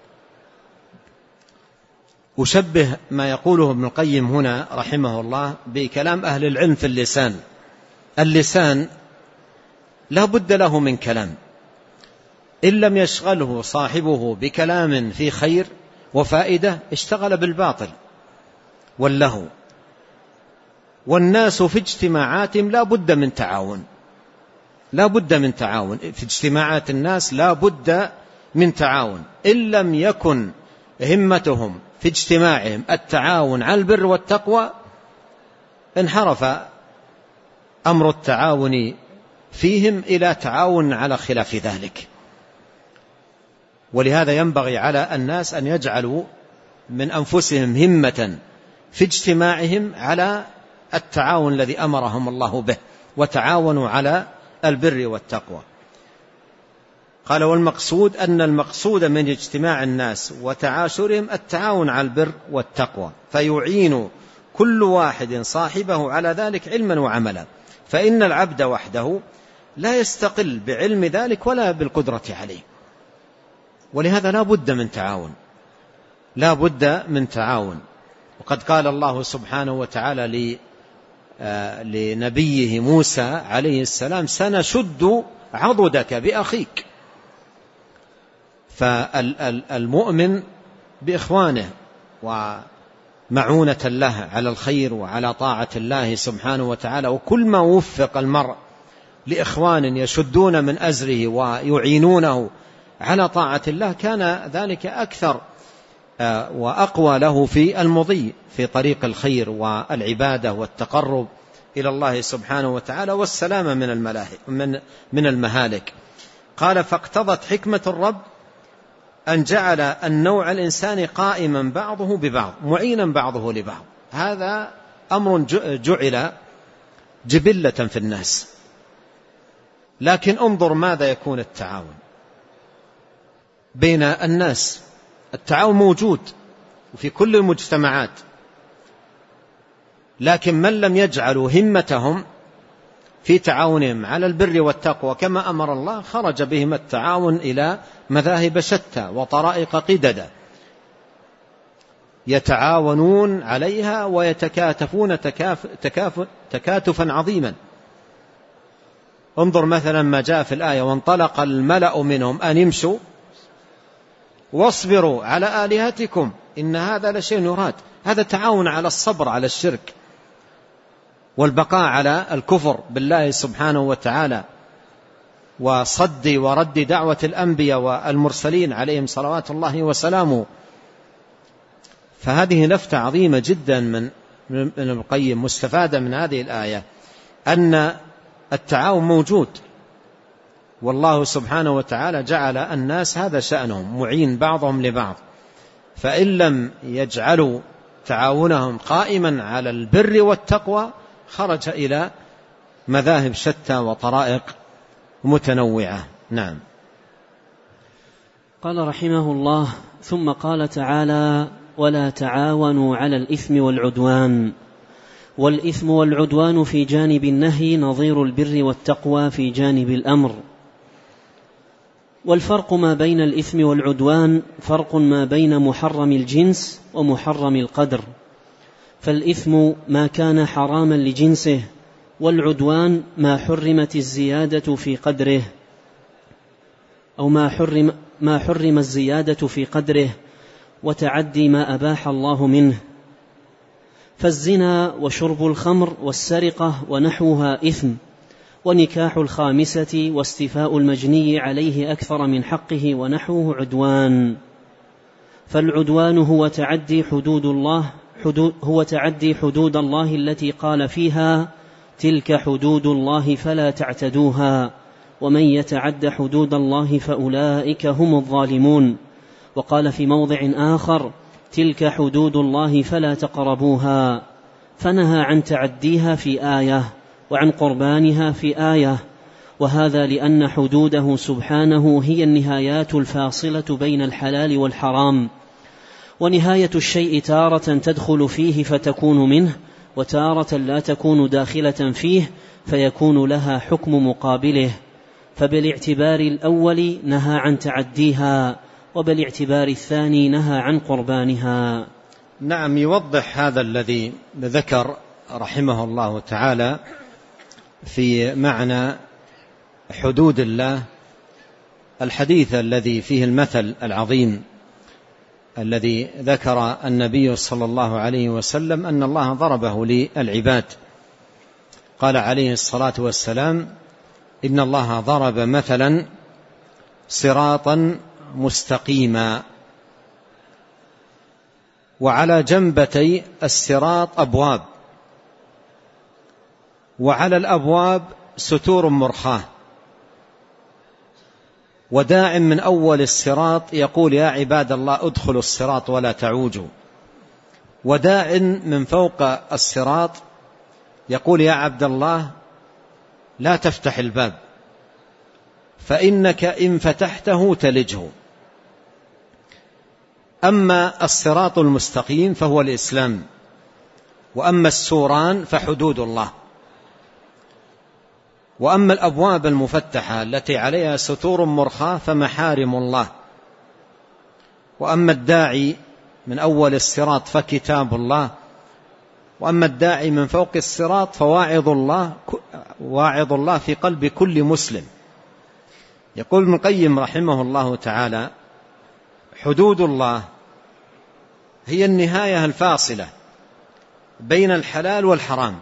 أشبه ما يقوله ابن القيم هنا رحمه الله بكلام أهل العلم في اللسان. اللسان لا بد له من كلام، إن لم يشغله صاحبه بكلام في خير وفائدة اشتغل بالباطل واللهو. والناس في اجتماعاتهم لا بد من تعاون، لا بد من تعاون في اجتماعات الناس، لا بد من تعاون. إن لم يكن همتهم في اجتماعهم التعاون على البر والتقوى انحرف أمر التعاون فيهم إلى تعاون على خلاف ذلك. ولهذا ينبغي على الناس أن يجعلوا من أنفسهم همة في اجتماعهم على التعاون الذي أمرهم الله به، وتعاونوا على البر والتقوى. قال والمقصود أن المقصود من اجتماع الناس وتعاشرهم التعاون على البر والتقوى، فيعين كل واحد صاحبه على ذلك علما وعملا، فإن العبد وحده لا يستقل بعلم ذلك ولا بالقدرة عليه. ولهذا لا بد من تعاون، لا بد من تعاون. وقد قال الله سبحانه وتعالى لنبيه موسى عليه السلام سنشد عضدك بأخيك. فالمؤمن بإخوانه ومعونة له على الخير وعلى طاعة الله سبحانه وتعالى، وكل ما وفق المرء لإخوان يشدون من أزره ويعينونه على طاعة الله كان ذلك أكثر وأقوى له في المضي في طريق الخير والعبادة والتقرب إلى الله سبحانه وتعالى والسلامة من من المهالك. قال فاقتضت حكمة الرب أن جعل النوع الإنساني قائما بعضه ببعض معينا بعضه لبعض. هذا أمر جعل جبلة في الناس. لكن انظر ماذا يكون التعاون بين الناس. التعاون موجود في كل المجتمعات، لكن من لم يجعلوا همتهم في تعاونهم على البر والتقوى كما أمر الله خرج بهم التعاون إلى مذاهب شتى وطرائق قددة يتعاونون عليها ويتكاتفون تكاف تكاف تكاتفا عظيما. انظر مثلا ما جاء في الآية وانطلق الملأ منهم أن يمشوا واصبروا على آلهتكم إن هذا لشيء يراد. هذا تعاون على الصبر على الشرك والبقاء على الكفر بالله سبحانه وتعالى وصد ورد دعوة الأنبياء والمرسلين عليهم صلوات الله وسلامه. فهذه لفتة عظيمة جدا من ابن القيم مستفادة من هذه الآية أن التعاون موجود، والله سبحانه وتعالى جعل الناس هذا شأنهم معين بعضهم لبعض. فإن لم يجعلوا تعاونهم قائما على البر والتقوى خرج إلى مذاهب شتى وطرائق متنوعة. نعم. قال رحمه الله ثم قال تعالى ولا تعاونوا على الإثم والعدوان. والإثم والعدوان في جانب النهي نظير البر والتقوى في جانب الأمر. والفرق ما بين الإثم والعدوان فرق ما بين محرم الجنس ومحرم القدر، فالإثم ما كان حراما لجنسه، والعدوان ما حرمت الزيادة في قدره أو ما حرم, ما حرم الزيادة في قدره وتعدي ما أباح الله منه. فالزنا وشرب الخمر والسرقة ونحوها إثم، ونكاح الخامسة واستيفاء المجني عليه أكثر من حقه ونحوه عدوان. فالعدوان هو تعدي حدود الله حدود هو تعدي حدود الله التي قال فيها تلك حدود الله فلا تعتدوها ومن يتعد حدود الله فأولئك هم الظالمون. وقال في موضع آخر تلك حدود الله فلا تقربوها، فنهى عن تعديها في آية وعن قربانها في آية، وهذا لأن حدوده سبحانه هي النهايات الفاصلة بين الحلال والحرام، ونهاية الشيء تارة تدخل فيه فتكون منه، وتارة لا تكون داخلة فيه فيكون لها حكم مقابله، فبالاعتبار الأول نهى عن تعديها، وبالاعتبار الثاني نهى عن قربانها. نعم، يوضح هذا الذي ذكر رحمه الله تعالى في معنى حدود الله الحديث الذي فيه المثل العظيم الذي ذكر النبي صلى الله عليه وسلم أن الله ضربه للعباد. قال عليه الصلاة والسلام: إن الله ضرب مثلا صراطا مستقيما، وعلى جنبتي الصراط أبواب، وعلى الأبواب ستور مرخاة، وداع من أول الصراط يقول: يا عباد الله ادخلوا الصراط ولا تعوجوا، وداع من فوق الصراط يقول: يا عبد الله لا تفتح الباب، فإنك إن فتحته تلجه. أما الصراط المستقيم فهو الإسلام، وأما السوران فحدود الله، وأما الأبواب المفتحة التي عليها ستور مرخاة فمحارم الله، وأما الداعي من أول الصراط فكتاب الله، وأما الداعي من فوق الصراط فواعظ الله، واعظ الله في قلب كل مسلم. يقول ابن القيم رحمه الله تعالى: حدود الله هي النهاية الفاصلة بين الحلال والحرام.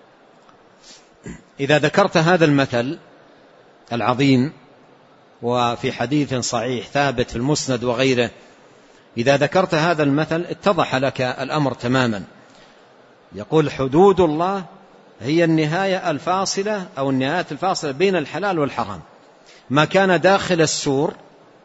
إذا ذكرت هذا المثل العظيم، وفي حديث صحيح ثابت في المسند وغيره، إذا ذكرت هذا المثل اتضح لك الأمر تماما. يقول: حدود الله هي النهاية الفاصلة أو النهاية الفاصلة بين الحلال والحرام. ما كان داخل السور،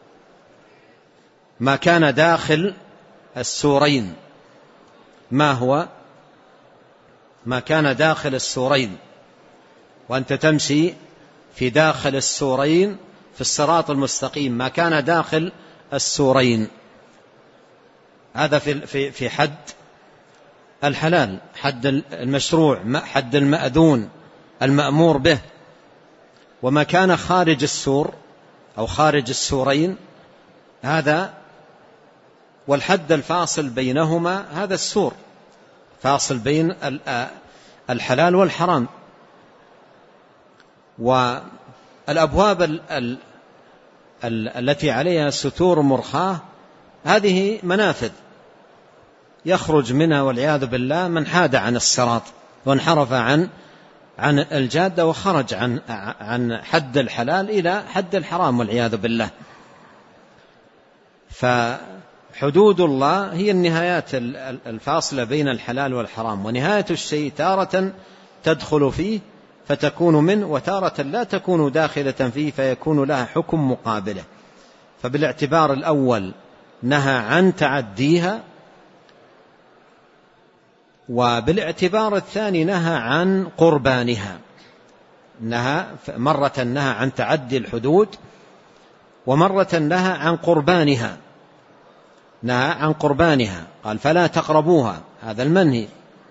ما كان داخل السورين، ما هو ما كان داخل السورين، وأنت تمشي في داخل السورين في الصراط المستقيم، ما كان داخل السورين هذا في في في حد الحلال، حد المشروع، حد المأذون المأمور به. وما كان خارج السور أو خارج السورين هذا، والحد الفاصل بينهما هذا السور، فاصل بين الحلال والحرام. والأبواب ال ال ال التي عليها ستور مرخاة هذه منافذ يخرج منها والعياذ بالله من حاد عن الصراط وانحرف عن عن الجادة وخرج عن عن حد الحلال إلى حد الحرام والعياذ بالله. فحدود الله هي النهايات الفاصلة بين الحلال والحرام، ونهاية الشيء تارة تدخل فيه فتكون منه، وتارة لا تكون داخلة فيه فيكون لها حكم مقابله. فبالاعتبار الأول نهى عن تعديها، وبالاعتبار الثاني نهى عن قربانها. نهى مرة نهى عن تعدي الحدود، ومرة نهى عن قربانها، نهى عن قربانها، قال: فلا تقربوها، هذا المنهي.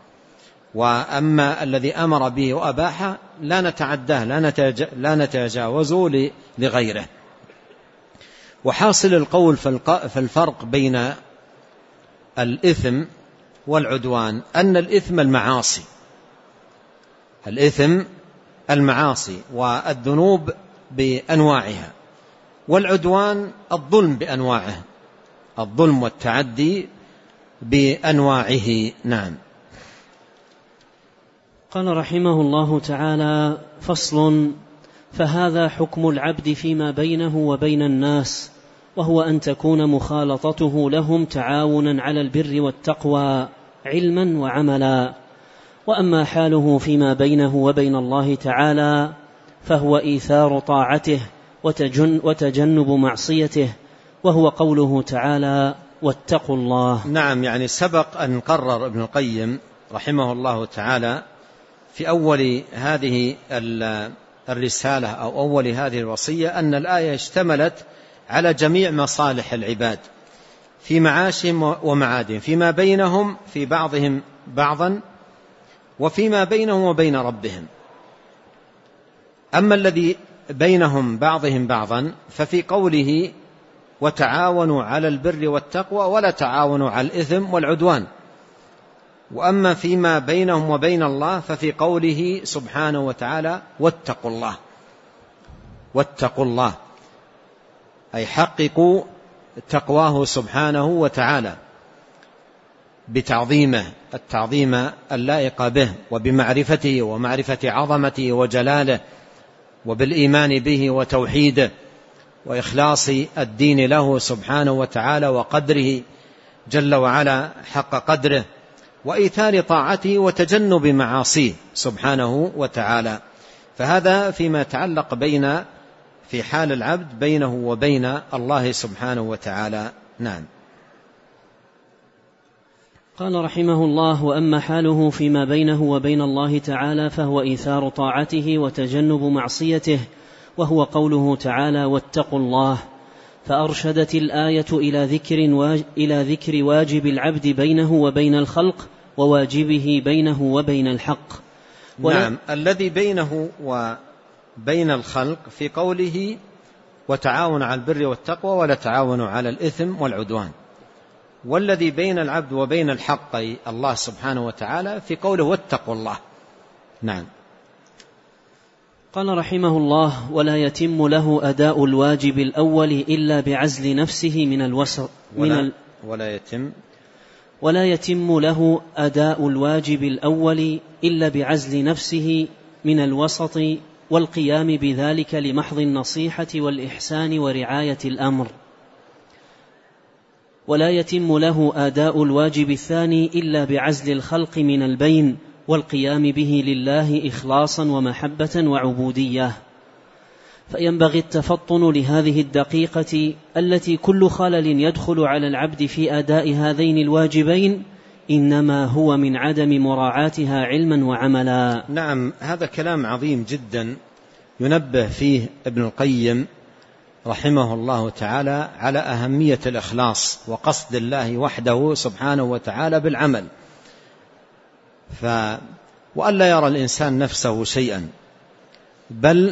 وأما الذي أمر به وأباحه لا نتعداه، لا نتجاوزه لغيره. وحاصل القول في الفرق بين الإثم والعدوان أن الإثم المعاصي، الإثم المعاصي والذنوب بأنواعها، والعدوان الظلم بأنواعه، الظلم والتعدي بأنواعه. نعم. قال رحمه الله تعالى: فصل: فهذا حكم العبد فيما بينه وبين الناس، وهو أن تكون مخالطته لهم تعاونا على البر والتقوى علما وعملا. وأما حاله فيما بينه وبين الله تعالى فهو إيثار طاعته وتجن وتجنب معصيته، وهو قوله تعالى: واتقوا الله. نعم، يعني سبق أن قرر ابن القيم رحمه الله تعالى في أول هذه الرسالة أو أول هذه الوصية أن الآية اشتملت على جميع مصالح العباد في معاشهم ومعادهم، فيما بينهم في بعضهم بعضا، وفيما بينهم وبين ربهم. أما الذي بينهم بعضهم بعضا ففي قوله وتعاونوا على البر والتقوى ولا تعاونوا على الإثم والعدوان. وأما فيما بينهم وبين الله ففي قوله سبحانه وتعالى واتقوا الله. واتقوا الله أي حققوا تقواه سبحانه وتعالى بتعظيمه التعظيم اللائق به، وبمعرفته ومعرفة عظمته وجلاله، وبالإيمان به وتوحيده، وإخلاص الدين له سبحانه وتعالى وقدره جل وعلا حق قدره، وإيثار طاعته وتجنب معاصيه سبحانه وتعالى. فهذا فيما يتعلق بين في حال العبد بينه وبين الله سبحانه وتعالى. نعم. قال رحمه الله: وأما حاله فيما بينه وبين الله تعالى فهو إيثار طاعته وتجنب معصيته، وهو قوله تعالى واتقوا الله. فأرشدت الآية إلى ذكر, واج إلى ذكر واجب العبد بينه وبين الخلق وواجبه بينه وبين الحق. نعم. الذي بينه وبين الخلق في قوله وتعاون على البر والتقوى ولا تعاونوا على الإثم والعدوان، والذي بين العبد وبين الحق الله سبحانه وتعالى في قوله واتقوا الله. نعم. قال رحمه الله: ولا يتم له أداء الواجب الأول إلا بعزل نفسه من الوسط من ولا, ال ولا يتم ولا يتم له أداء الواجب الأول إلا بعزل نفسه من الوسط والقيام بذلك لمحض النصيحة والإحسان ورعاية الأمر. ولا يتم له أداء الواجب الثاني إلا بعزل الخلق من البين والقيام به لله إخلاصا ومحبة وعبودية. فينبغي التفطن لهذه الدقيقة التي كل خلل يدخل على العبد في أداء هذين الواجبين إنما هو من عدم مراعاتها علما وعملا. نعم. هذا كلام عظيم جدا ينبه فيه ابن القيم رحمه الله تعالى على أهمية الإخلاص وقصد الله وحده سبحانه وتعالى بالعمل، ف وألا يرى الإنسان نفسه شيئا، بل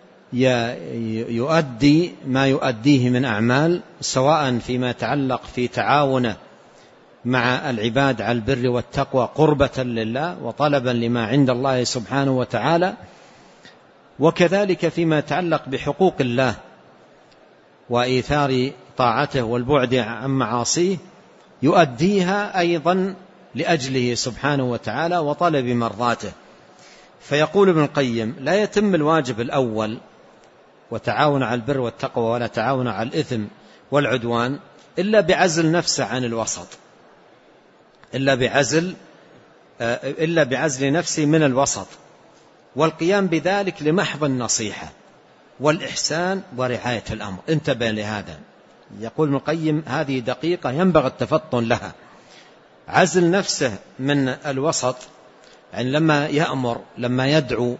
يؤدي ما يؤديه من أعمال، سواء فيما يتعلق في تعاونه مع العباد على البر والتقوى قربة لله وطلبا لما عند الله سبحانه وتعالى، وكذلك فيما يتعلق بحقوق الله وإيثار طاعته والبعد عن معاصيه يؤديها أيضا لأجله سبحانه وتعالى وطلب مرضاته. فيقول ابن القيم: لا يتم الواجب الأول وتعاون على البر والتقوى ولا تعاون على الإثم والعدوان إلا بعزل نفسه عن الوسط، إلا بعزل إلا بعزل نفسه من الوسط والقيام بذلك لمحض النصيحة والإحسان ورعاية الأمر. انتبه لهذا. يقول ابن القيم: هذه دقيقة ينبغي التفطن لها. عزل نفسه من الوسط، يعني لما يأمر، لما يدعو،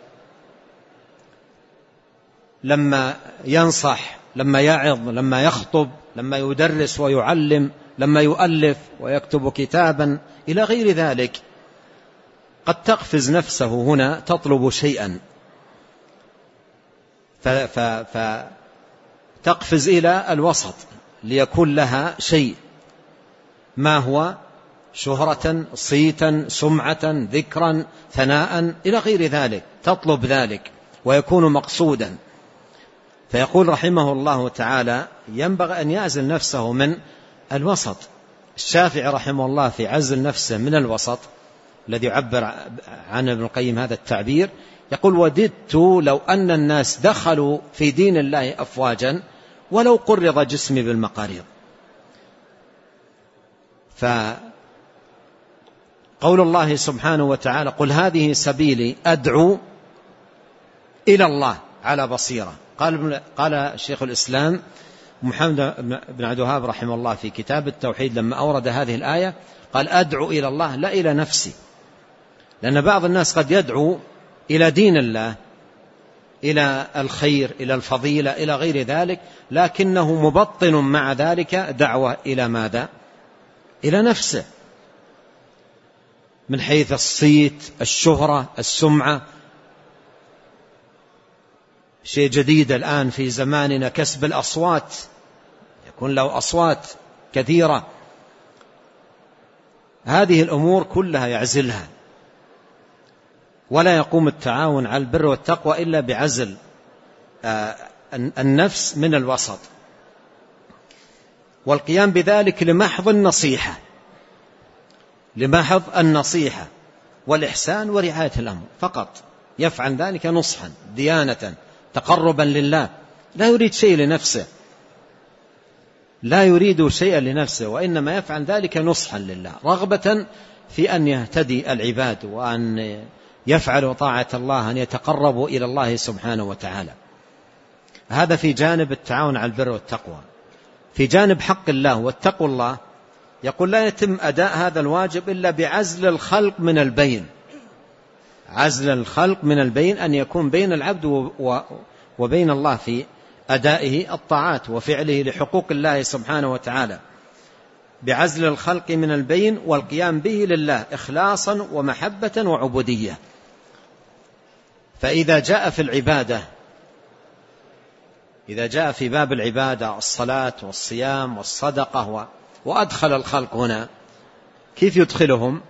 لما ينصح، لما يعظ، لما يخطب، لما يدرس ويعلم، لما يؤلف ويكتب كتابا إلى غير ذلك، قد تقفز نفسه هنا تطلب شيئا فتقفز إلى الوسط ليكون لها شيء، ما هو شهرة، صيتا، سمعة، ذكرا، ثناء إلى غير ذلك، تطلب ذلك ويكون مقصودا. فيقول رحمه الله تعالى: ينبغي أن يعزل نفسه من الوسط. الشافعي رحمه الله في عزل نفسه من الوسط الذي يعبر عن ابن القيم هذا التعبير يقول: وددت لو أن الناس دخلوا في دين الله أفواجا ولو قرض جسمي بالمقاريض. فقول الله سبحانه وتعالى: قل هذه سبيلي أدعو إلى الله على بصيرة. قال قال شيخ الإسلام محمد بن عبد الوهاب رحمه الله في كتاب التوحيد لما أورد هذه الآية قال: أدعو إلى الله لا إلى نفسي، لأن بعض الناس قد يدعو إلى دين الله، إلى الخير، إلى الفضيلة، إلى غير ذلك، لكنه مبطن مع ذلك دعوة إلى ماذا؟ إلى نفسه. من حيث الصيت، الشهرة، السمعة. شيء جديد الآن في زماننا كسب الأصوات، يكون له أصوات كثيرة. هذه الأمور كلها يعزلها، ولا يقوم التعاون على البر والتقوى إلا بعزل النفس من الوسط، والقيام بذلك لمحض النصيحة، لمحض النصيحة والإحسان ورعاية الأمر فقط. يفعل ذلك نصحا ديانة تقربا لله، لا يريد شيء لنفسه، لا يريد شيئا لنفسه، وإنما يفعل ذلك نصحا لله، رغبة في أن يهتدي العباد وأن يفعلوا طاعة الله، أن يتقربوا إلى الله سبحانه وتعالى. هذا في جانب التعاون على البر والتقوى. في جانب حق الله واتقوا الله، يقول لا يتم أداء هذا الواجب إلا بعزل الخلق من البين. عزل الخلق من البين، أن يكون بين العبد وبين الله في أدائه الطاعات وفعله لحقوق الله سبحانه وتعالى، بعزل الخلق من البين والقيام به لله إخلاصا ومحبة وعبودية. فإذا جاء في العبادة، إذا جاء في باب العبادة الصلاة والصيام والصدقة وأدخل الخلق هنا، كيف يدخلهم؟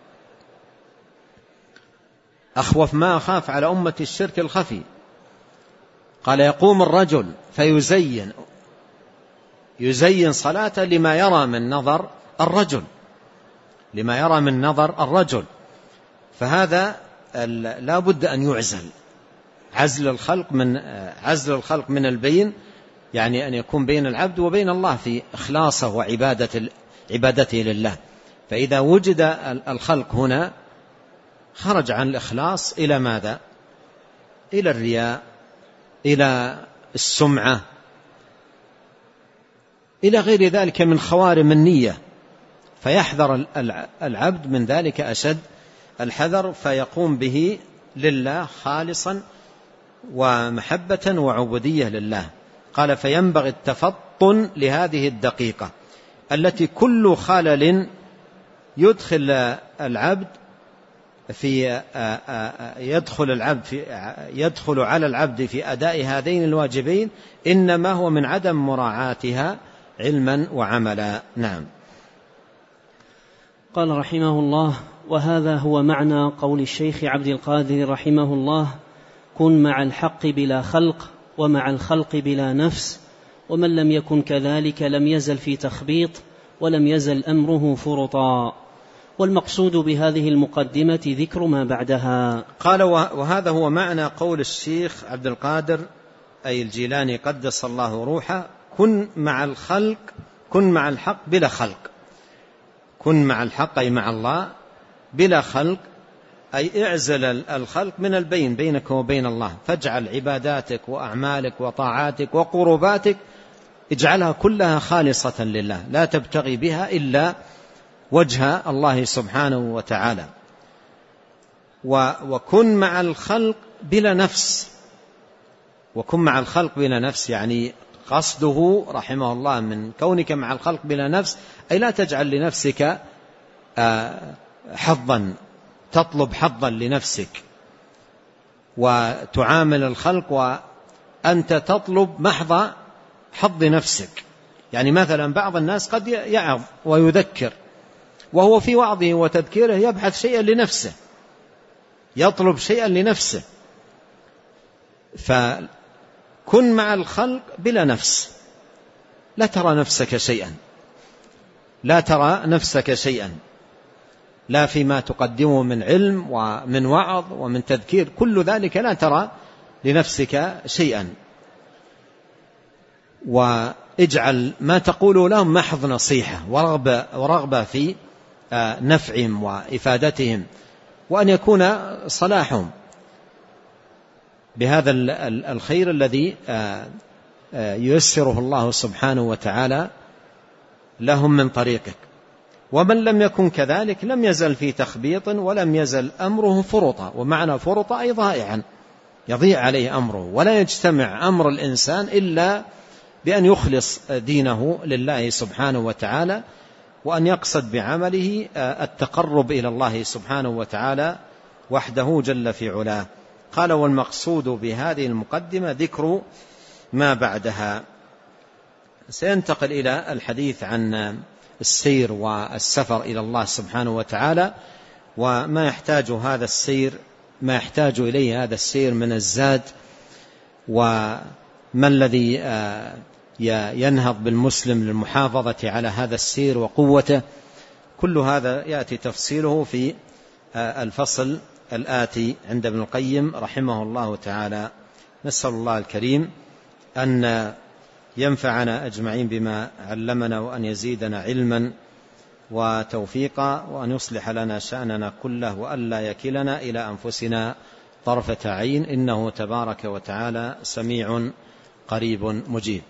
أخوف ما أخاف على أمة الشرك الخفي. قال يقوم الرجل فيزين يزين صلاته لما يرى من نظر الرجل لما يرى من نظر الرجل فهذا لا بد أن يعزل. عزل الخلق من عزل الخلق من البين، يعني أن يكون بين العبد وبين الله في إخلاصه وعبادة عبادته لله. فإذا وجد الخلق هنا خرج عن الإخلاص إلى ماذا؟ إلى الرياء، إلى السمعة، إلى غير ذلك من خوارم النية، فيحذر العبد من ذلك أشد الحذر، فيقوم به لله خالصا ومحبة وعبودية لله. قال فينبغي التفطن لهذه الدقيقة التي كل خلل يدخل العبد في يدخل العبد في يدخل على العبد في أداء هذين الواجبين إنما هو من عدم مراعاتها علما وعملا. نعم. قال رحمه الله: وهذا هو معنى قول الشيخ عبد القادر رحمه الله: كن مع الحق بلا خلق، ومع الخلق بلا نفس، ومن لم يكن كذلك لم يزل في تخبيط، ولم يزل أمره فرطا. والمقصود بهذه المقدمة ذكر ما بعدها. قال وهذا هو معنى قول الشيخ عبد القادر أي الجيلاني قدس الله روحه: كن مع الخلق كن مع الحق بلا خلق. كن مع الحق أي مع الله بلا خلق، أي اعزل الخلق من البين بينك وبين الله، فاجعل عباداتك وأعمالك وطاعاتك وقرباتك اجعلها كلها خالصة لله، لا تبتغي بها إلا وجه الله سبحانه وتعالى. وكن مع الخلق بلا نفس. وكن مع الخلق بلا نفس يعني قصده رحمه الله من كونك مع الخلق بلا نفس أي لا تجعل لنفسك حظا، تطلب حظا لنفسك وتعامل الخلق وأنت تطلب محض حظ نفسك. يعني مثلا بعض الناس قد يعظ ويذكر وهو في وعظه وتذكيره يبحث شيئا لنفسه، يطلب شيئا لنفسه. فكن مع الخلق بلا نفس، لا ترى نفسك شيئا، لا ترى نفسك شيئا، لا فيما تقدمه من علم ومن وعظ ومن تذكير، كل ذلك لا ترى لنفسك شيئا. واجعل ما تقول لهم محض نصيحة ورغبة, ورغبة في نفعهم وإفادتهم، وأن يكون صلاحهم بهذا الخير الذي ييسره الله سبحانه وتعالى لهم من طريقك. ومن لم يكن كذلك لم يزل في تخبيط ولم يزل أمره فرطا. ومعنى فرطا أي ضائعا، يضيع عليه أمره، ولا يجتمع أمر الإنسان إلا بأن يخلص دينه لله سبحانه وتعالى وأن يقصد بعمله التقرب إلى الله سبحانه وتعالى وحده جل في علاه. قال: والمقصود بهذه المقدمة ذكر ما بعدها. سينتقل إلى الحديث عن السير والسفر إلى الله سبحانه وتعالى، وما يحتاج هذا السير ما يحتاج إليه هذا السير من الزاد، وما الذي ينهض بالمسلم للمحافظة على هذا السير وقوته. كل هذا يأتي تفصيله في الفصل الآتي عند ابن القيم رحمه الله تعالى. نسأل الله الكريم أن ينفعنا أجمعين بما علمنا، وأن يزيدنا علما وتوفيقا، وأن يصلح لنا شأننا كله، وأن لا يكلنا إلى أنفسنا طرفة عين، إنه تبارك وتعالى سميع قريب مجيب.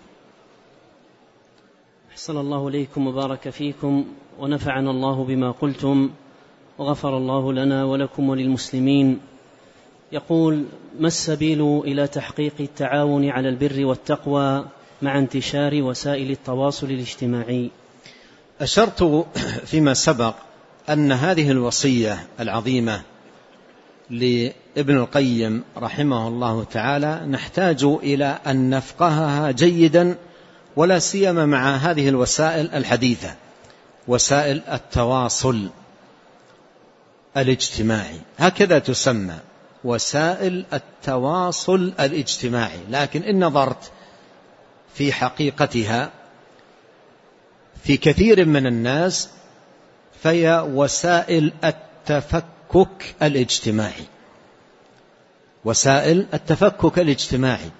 أحسن الله إليكم وبارك فيكم، ونفعنا الله بما قلتم، وغفر الله لنا ولكم وللمسلمين. يقول: ما السبيل إلى تحقيق التعاون على البر والتقوى مع انتشار وسائل التواصل الاجتماعي؟ أشرت فيما سبق أن هذه الوصية العظيمة لابن القيم رحمه الله تعالى نحتاج إلى أن نفقهها جيدا، ولا سيما مع هذه الوسائل الحديثة، وسائل التواصل الاجتماعي، هكذا تسمى وسائل التواصل الاجتماعي. لكن إن نظرت في حقيقتها في كثير من الناس فهي وسائل التفكك الاجتماعي، وسائل التفكك الاجتماعي.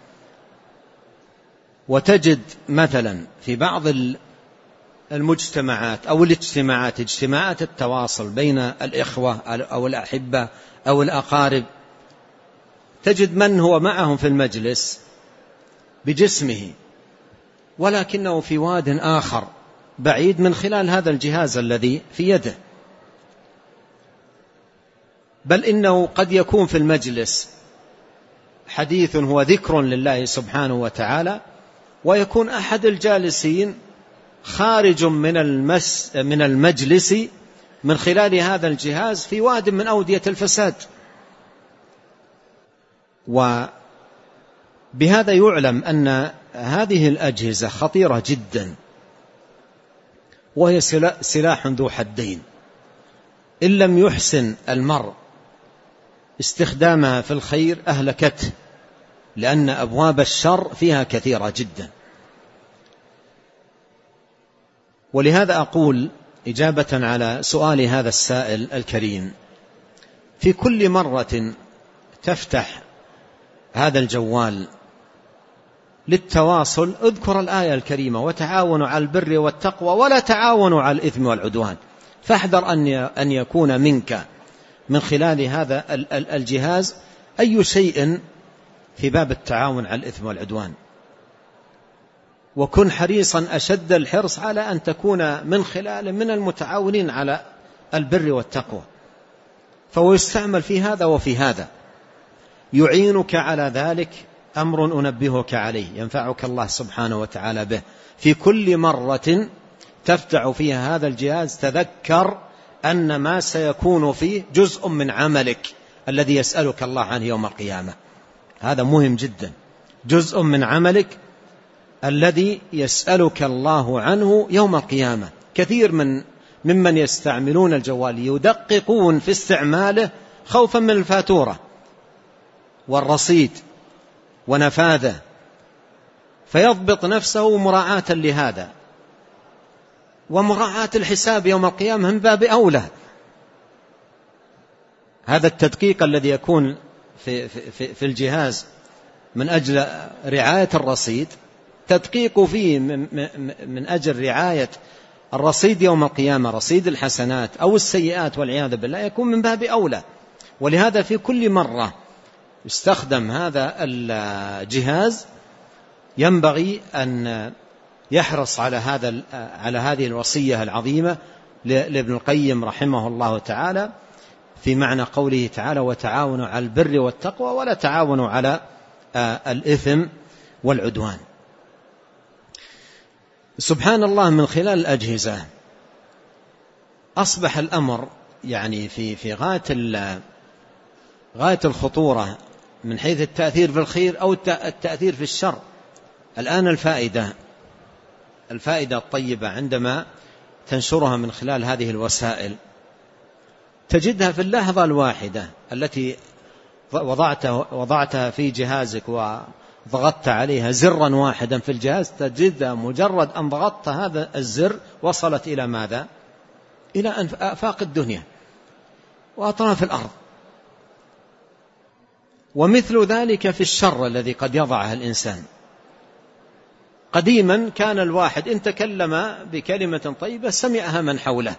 وتجد مثلا في بعض المجتمعات أو الاجتماعات اجتماعات التواصل بين الإخوة أو الأحبة أو الأقارب، تجد من هو معهم في المجلس بجسمه، ولكنه في واد آخر بعيد من خلال هذا الجهاز الذي في يده. بل إنه قد يكون في المجلس حديث هو ذكر لله سبحانه وتعالى، ويكون أحد الجالسين خارج من المس من المجلس من خلال هذا الجهاز في واد من أودية الفساد. وبهذا يعلم أن هذه الأجهزة خطيرة جدا، وهي سلاح ذو حدين. إن لم يحسن المرء استخدامها في الخير أهلكته، لأن أبواب الشر فيها كثيرة جدا. ولهذا أقول إجابة على سؤال هذا السائل الكريم: في كل مرة تفتح هذا الجوال للتواصل اذكر الآية الكريمة: وتعاونوا على البر والتقوى ولا تعاونوا على الإثم والعدوان. فاحذر أن يكون منك من خلال هذا الجهاز أي شيء في باب التعاون على الإثم والعدوان، وكن حريصا أشد الحرص على أن تكون من خلال من المتعاونين على البر والتقوى. فهو يستعمل في هذا وفي هذا، يعينك على ذلك أمر أنبهك عليه ينفعك الله سبحانه وتعالى به. في كل مرة تفتح فيها هذا الجهاز تذكر أن ما سيكون فيه جزء من عملك الذي يسألك الله عنه يوم القيامة. هذا مهم جدا، جزء من عملك الذي يسألك الله عنه يوم القيامة. كثير من ممن يستعملون الجوال يدققون في استعماله خوفا من الفاتورة والرصيد ونفاذه، فيضبط نفسه مراعاة لهذا، ومراعاة الحساب يوم القيامة من باب أولى. هذا التدقيق الذي يكون في, في, في الجهاز من أجل رعاية الرصيد، تدقيق فيه من أجل رعاية الرصيد يوم القيامة، رصيد الحسنات أو السيئات والعياذ بالله، يكون من باب أولى. ولهذا في كل مرة يستخدم هذا الجهاز ينبغي أن يحرص على هذا على هذه الوصية العظيمة لابن القيم رحمه الله تعالى في معنى قوله تعالى: وتعاونوا على البر والتقوى ولا تعاونوا على الإثم والعدوان. سبحان الله، من خلال الأجهزة أصبح الأمر يعني في في غاية غاية الخطورة من حيث التأثير في الخير أو التأثير في الشر. الآن الفائدة الفائدة الطيبة عندما تنشرها من خلال هذه الوسائل تجدها في اللحظة الواحدة التي وضعتها في جهازك وضغطت عليها زرا واحدا في الجهاز، تجدها مجرد أن ضغطت هذا الزر وصلت إلى ماذا؟ إلى آفاق الدنيا وأطراف الأرض. ومثل ذلك في الشر الذي قد يضعه الإنسان. قديما كان الواحد إن تكلم بكلمة طيبة سمعها من حوله،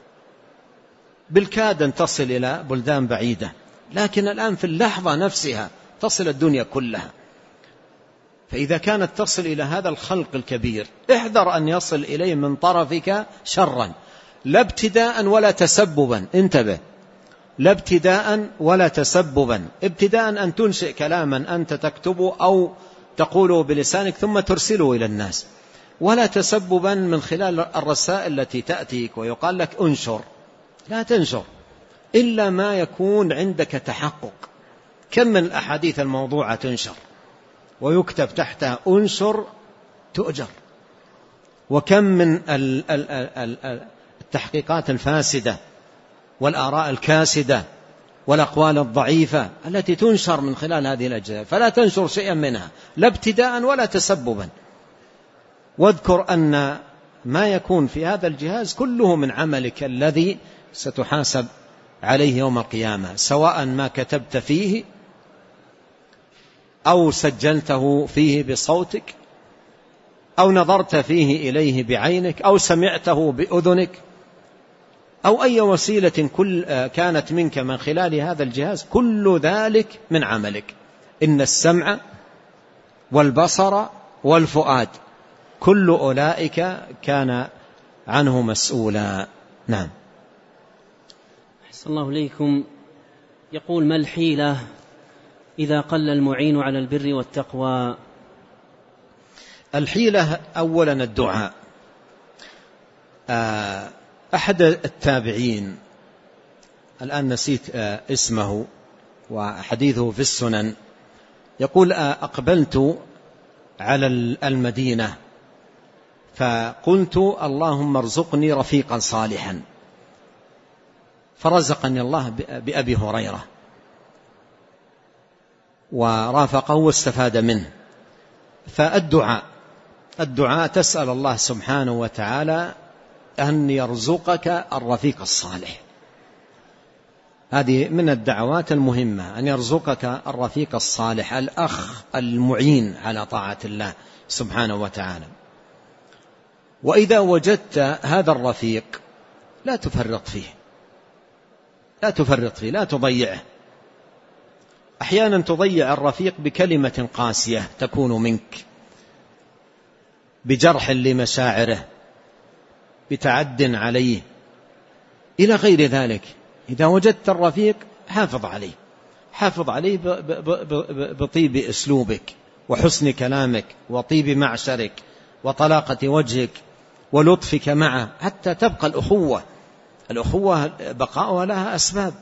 بالكاد أن تصل إلى بلدان بعيدة، لكن الآن في اللحظة نفسها تصل الدنيا كلها. فإذا كانت تصل إلى هذا الخلق الكبير احذر أن يصل إليه من طرفك شرا، لا ابتداء ولا تسببا. انتبه، لا ابتداء ولا تسببا. ابتداء أن تنشئ كلاما أنت تكتبه أو تقوله بلسانك ثم ترسله إلى الناس، ولا تسببا من خلال الرسائل التي تأتيك ويقال لك انشر. لا تنشر إلا ما يكون عندك تحقق. كم من الأحاديث الموضوعة تنشر ويكتب تحتها انشر تؤجر، وكم من التحقيقات الفاسدة والآراء الكاسدة والأقوال الضعيفة التي تنشر من خلال هذه الأجهزة. فلا تنشر شيئا منها لا ابتداء ولا تسببا، واذكر أن ما يكون في هذا الجهاز كله من عملك الذي ستحاسب عليه يوم القيامة، سواء ما كتبت فيه أو سجلته فيه بصوتك أو نظرت فيه إليه بعينك أو سمعته بأذنك أو أي وسيلة كل كانت منك من خلال هذا الجهاز، كل ذلك من عملك. إن السمع والبصر والفؤاد كل أولئك كان عنه مسؤولا. نعم. أحسن الله إليكم. يقول: ما الحيلة إذا قل المعين على البر والتقوى؟ الحيلة أولا الدعاء. أحد التابعين الآن نسيت اسمه وحديثه في السنن يقول: أقبلت على المدينة فقلت اللهم ارزقني رفيقا صالحا، فرزقني الله بأبي هريرة ورافقه واستفاد منه. فالدعاء الدعاء تسأل الله سبحانه وتعالى أن يرزقك الرفيق الصالح. هذه من الدعوات المهمة، أن يرزقك الرفيق الصالح، الأخ المعين على طاعة الله سبحانه وتعالى. وإذا وجدت هذا الرفيق لا تفرط فيه، لا تفرط فيه، لا تضيعه. أحيانا تضيع الرفيق بكلمة قاسية تكون منك، بجرح لمشاعره، بتعد عليه، إلى غير ذلك. إذا وجدت الرفيق حافظ عليه، حافظ عليه بطيب أسلوبك وحسن كلامك وطيب معشرك وطلاقة وجهك ولطفك معه، حتى تبقى الأخوة. الأخوة بقاؤها لها أسباب،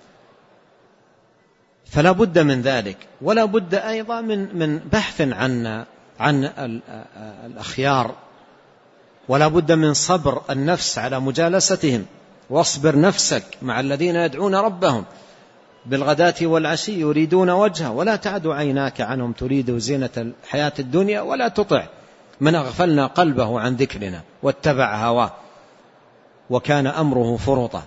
فلا بد من ذلك. ولا بد أيضا من من بحث عن عن الأخيار، ولا بد من صبر النفس على مجالستهم. واصبر نفسك مع الذين يدعون ربهم بالغداة والعشي يريدون وجهه ولا تعد عيناك عنهم تريد زينة الحياة الدنيا ولا تطع من أغفلنا قلبه عن ذكرنا واتبع هواه وكان أمره فرطا.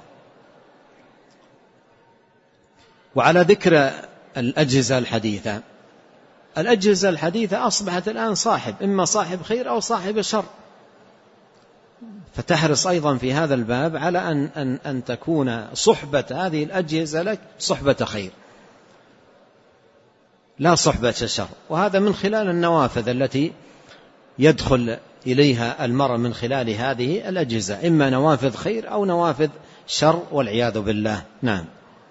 وعلى ذكر الأجهزة الحديثة، الأجهزة الحديثة أصبحت الآن صاحب، إما صاحب خير أو صاحب شر، فتحرص أيضا في هذا الباب على أن, أن, أن تكون صحبة هذه الأجهزة لك صحبة خير لا صحبة شر. وهذا من خلال النوافذ التي يدخل إليها المرء من خلال هذه الأجهزة، إما نوافذ خير أو نوافذ شر والعياذ بالله. نعم.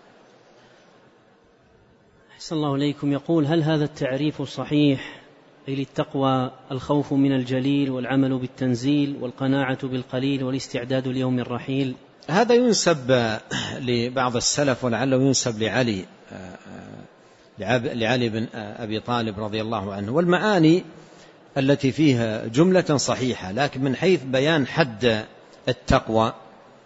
أحسن الله إليكم. يقول: هل هذا التعريف صحيح؟ أي للتقوى الخوف من الجليل والعمل بالتنزيل والقناعة بالقليل والاستعداد ليوم الرحيل؟ هذا ينسب لبعض السلف ولعله ينسب لعلي لعلي بن أبي طالب رضي الله عنه. والمعاني التي فيها جملة صحيحة، لكن من حيث بيان حد التقوى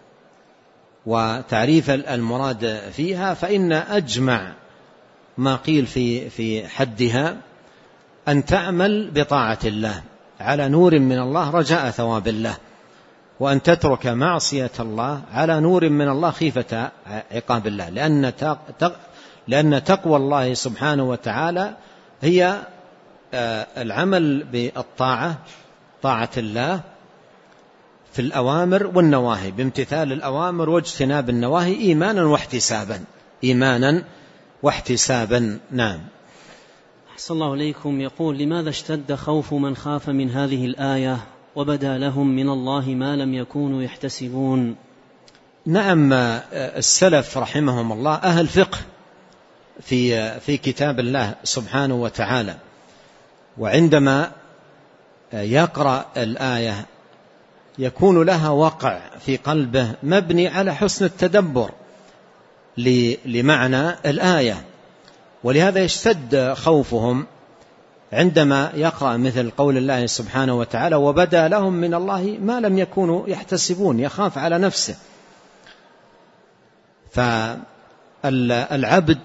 وتعريف المراد فيها فإن أجمع ما قيل في في حدها أن تعمل بطاعة الله على نور من الله رجاء ثواب الله، وأن تترك معصية الله على نور من الله خيفة عقاب الله، لأن لأن تقوى الله سبحانه وتعالى هي العمل بالطاعة، طاعة الله في الأوامر والنواهي، بامتثال الأوامر واجتناب النواهي إيمانا واحتسابا، إيمانا واحتسابا. نعم. أحسن الله إليكم. يقول: لماذا اشتد خوف من خاف من هذه الآية وبدا لهم من الله ما لم يكونوا يحتسبون؟ نعم، السلف رحمهم الله أهل فقه في في كتاب الله سبحانه وتعالى، وعندما يقرأ الآية يكون لها وقع في قلبه مبني على حسن التدبر لمعنى الآية، ولهذا يشتد خوفهم عندما يقرأ مثل قول الله سبحانه وتعالى: وبدا لهم من الله ما لم يكونوا يحتسبون. يخاف على نفسه. فالعبد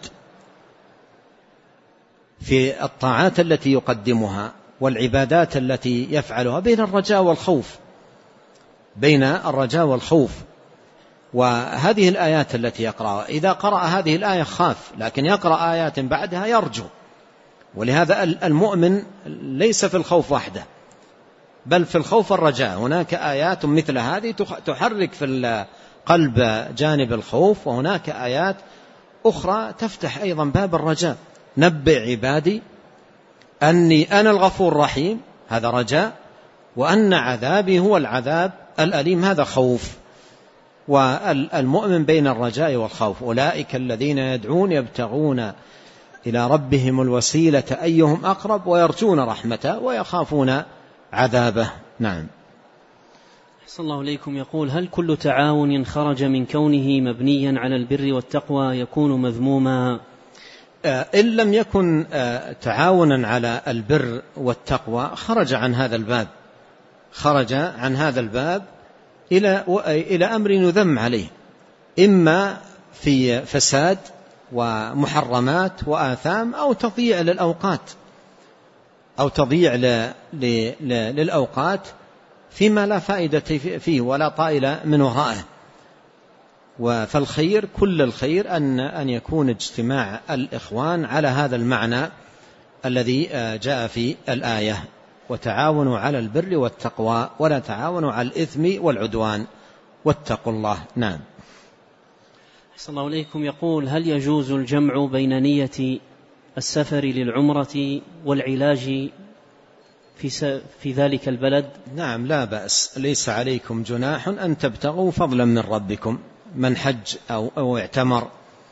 في الطاعات التي يقدمها والعبادات التي يفعلها بين الرجاء والخوف، بين الرجاء والخوف. وهذه الآيات التي يقرأها، إذا قرأ هذه الآية خاف، لكن يقرأ آيات بعدها يرجو. ولهذا المؤمن ليس في الخوف وحده، بل في الخوف الرجاء. هناك آيات مثل هذه تحرك في القلب جانب الخوف، وهناك آيات أخرى تفتح أيضا باب الرجاء. نبئ عبادي أني أنا الغفور الرحيم، هذا رجاء، وأن عذابي هو العذاب الأليم، هذا خوف. والمؤمن بين الرجاء والخوف. أولئك الذين يدعون يبتغون إلى ربهم الوسيلة أيهم أقرب ويرجون رحمته ويخافون عذابه. نعم. أحسن الله إليكم. يقول: هل كل تعاون خرج من كونه مبنيا على البر والتقوى يكون مذموما؟ إن لم يكن تعاونا على البر والتقوى خرج عن هذا الباب، خرج عن هذا الباب إلى إلى أمر يذم عليه، إما في فساد ومحرمات وآثام، أو تضييع للأوقات، أو تضييع للأوقات فيما لا فائدة فيه ولا طائل من وراءه. فالخير كل الخير أن أن يكون اجتماع الإخوان على هذا المعنى الذي جاء في الآية: وتعاونوا على البر والتقوى ولا تعاونوا على الإثم والعدوان واتقوا الله. نعم. أحسن الله إليكم. يقول: هل يجوز الجمع بين نية السفر للعمرة والعلاج في في ذلك البلد؟ نعم، لا بأس، ليس عليكم جناح أن تبتغوا فضلا من ربكم، من حج أو, أو اعتمر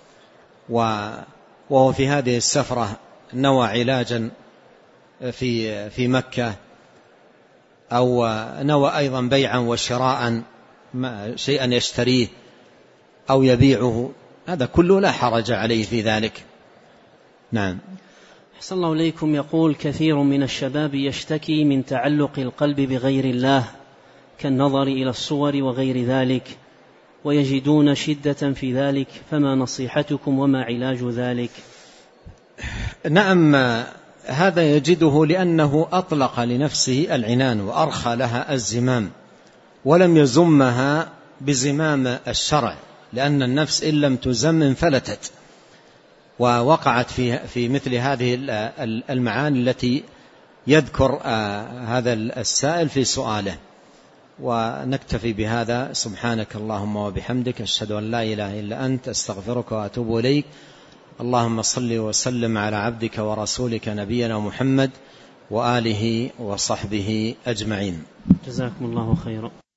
وهو في هذه السفرة نوى علاجا في في مكة، أو نوى أيضا بيعا وشراء شيئا يشتريه أو يبيعه، هذا كله لا حرج عليه في ذلك. نعم. أحسن الله إليكم. يقول: كثير من الشباب يشتكي من تعلق القلب بغير الله كالنظر إلى الصور وغير ذلك، ويجدون شدة في ذلك، فما نصيحتكم وما علاج ذلك؟ نعم، هذا يجده لأنه أطلق لنفسه العنان وأرخى لها الزمام، ولم يزمها بزمام الشرع، لأن النفس إن لم تزم انفلتت ووقعت في في مثل هذه المعاني التي يذكر هذا السائل في سؤاله. ونكتفي بهذا. سبحانك اللهم وبحمدك، أشهد أن لا إله إلا أنت، أستغفرك وأتوب إليك. اللهم صل وسلم على عبدك ورسولك نبينا محمد وآله وصحبه أجمعين. جزاكم الله خيرا.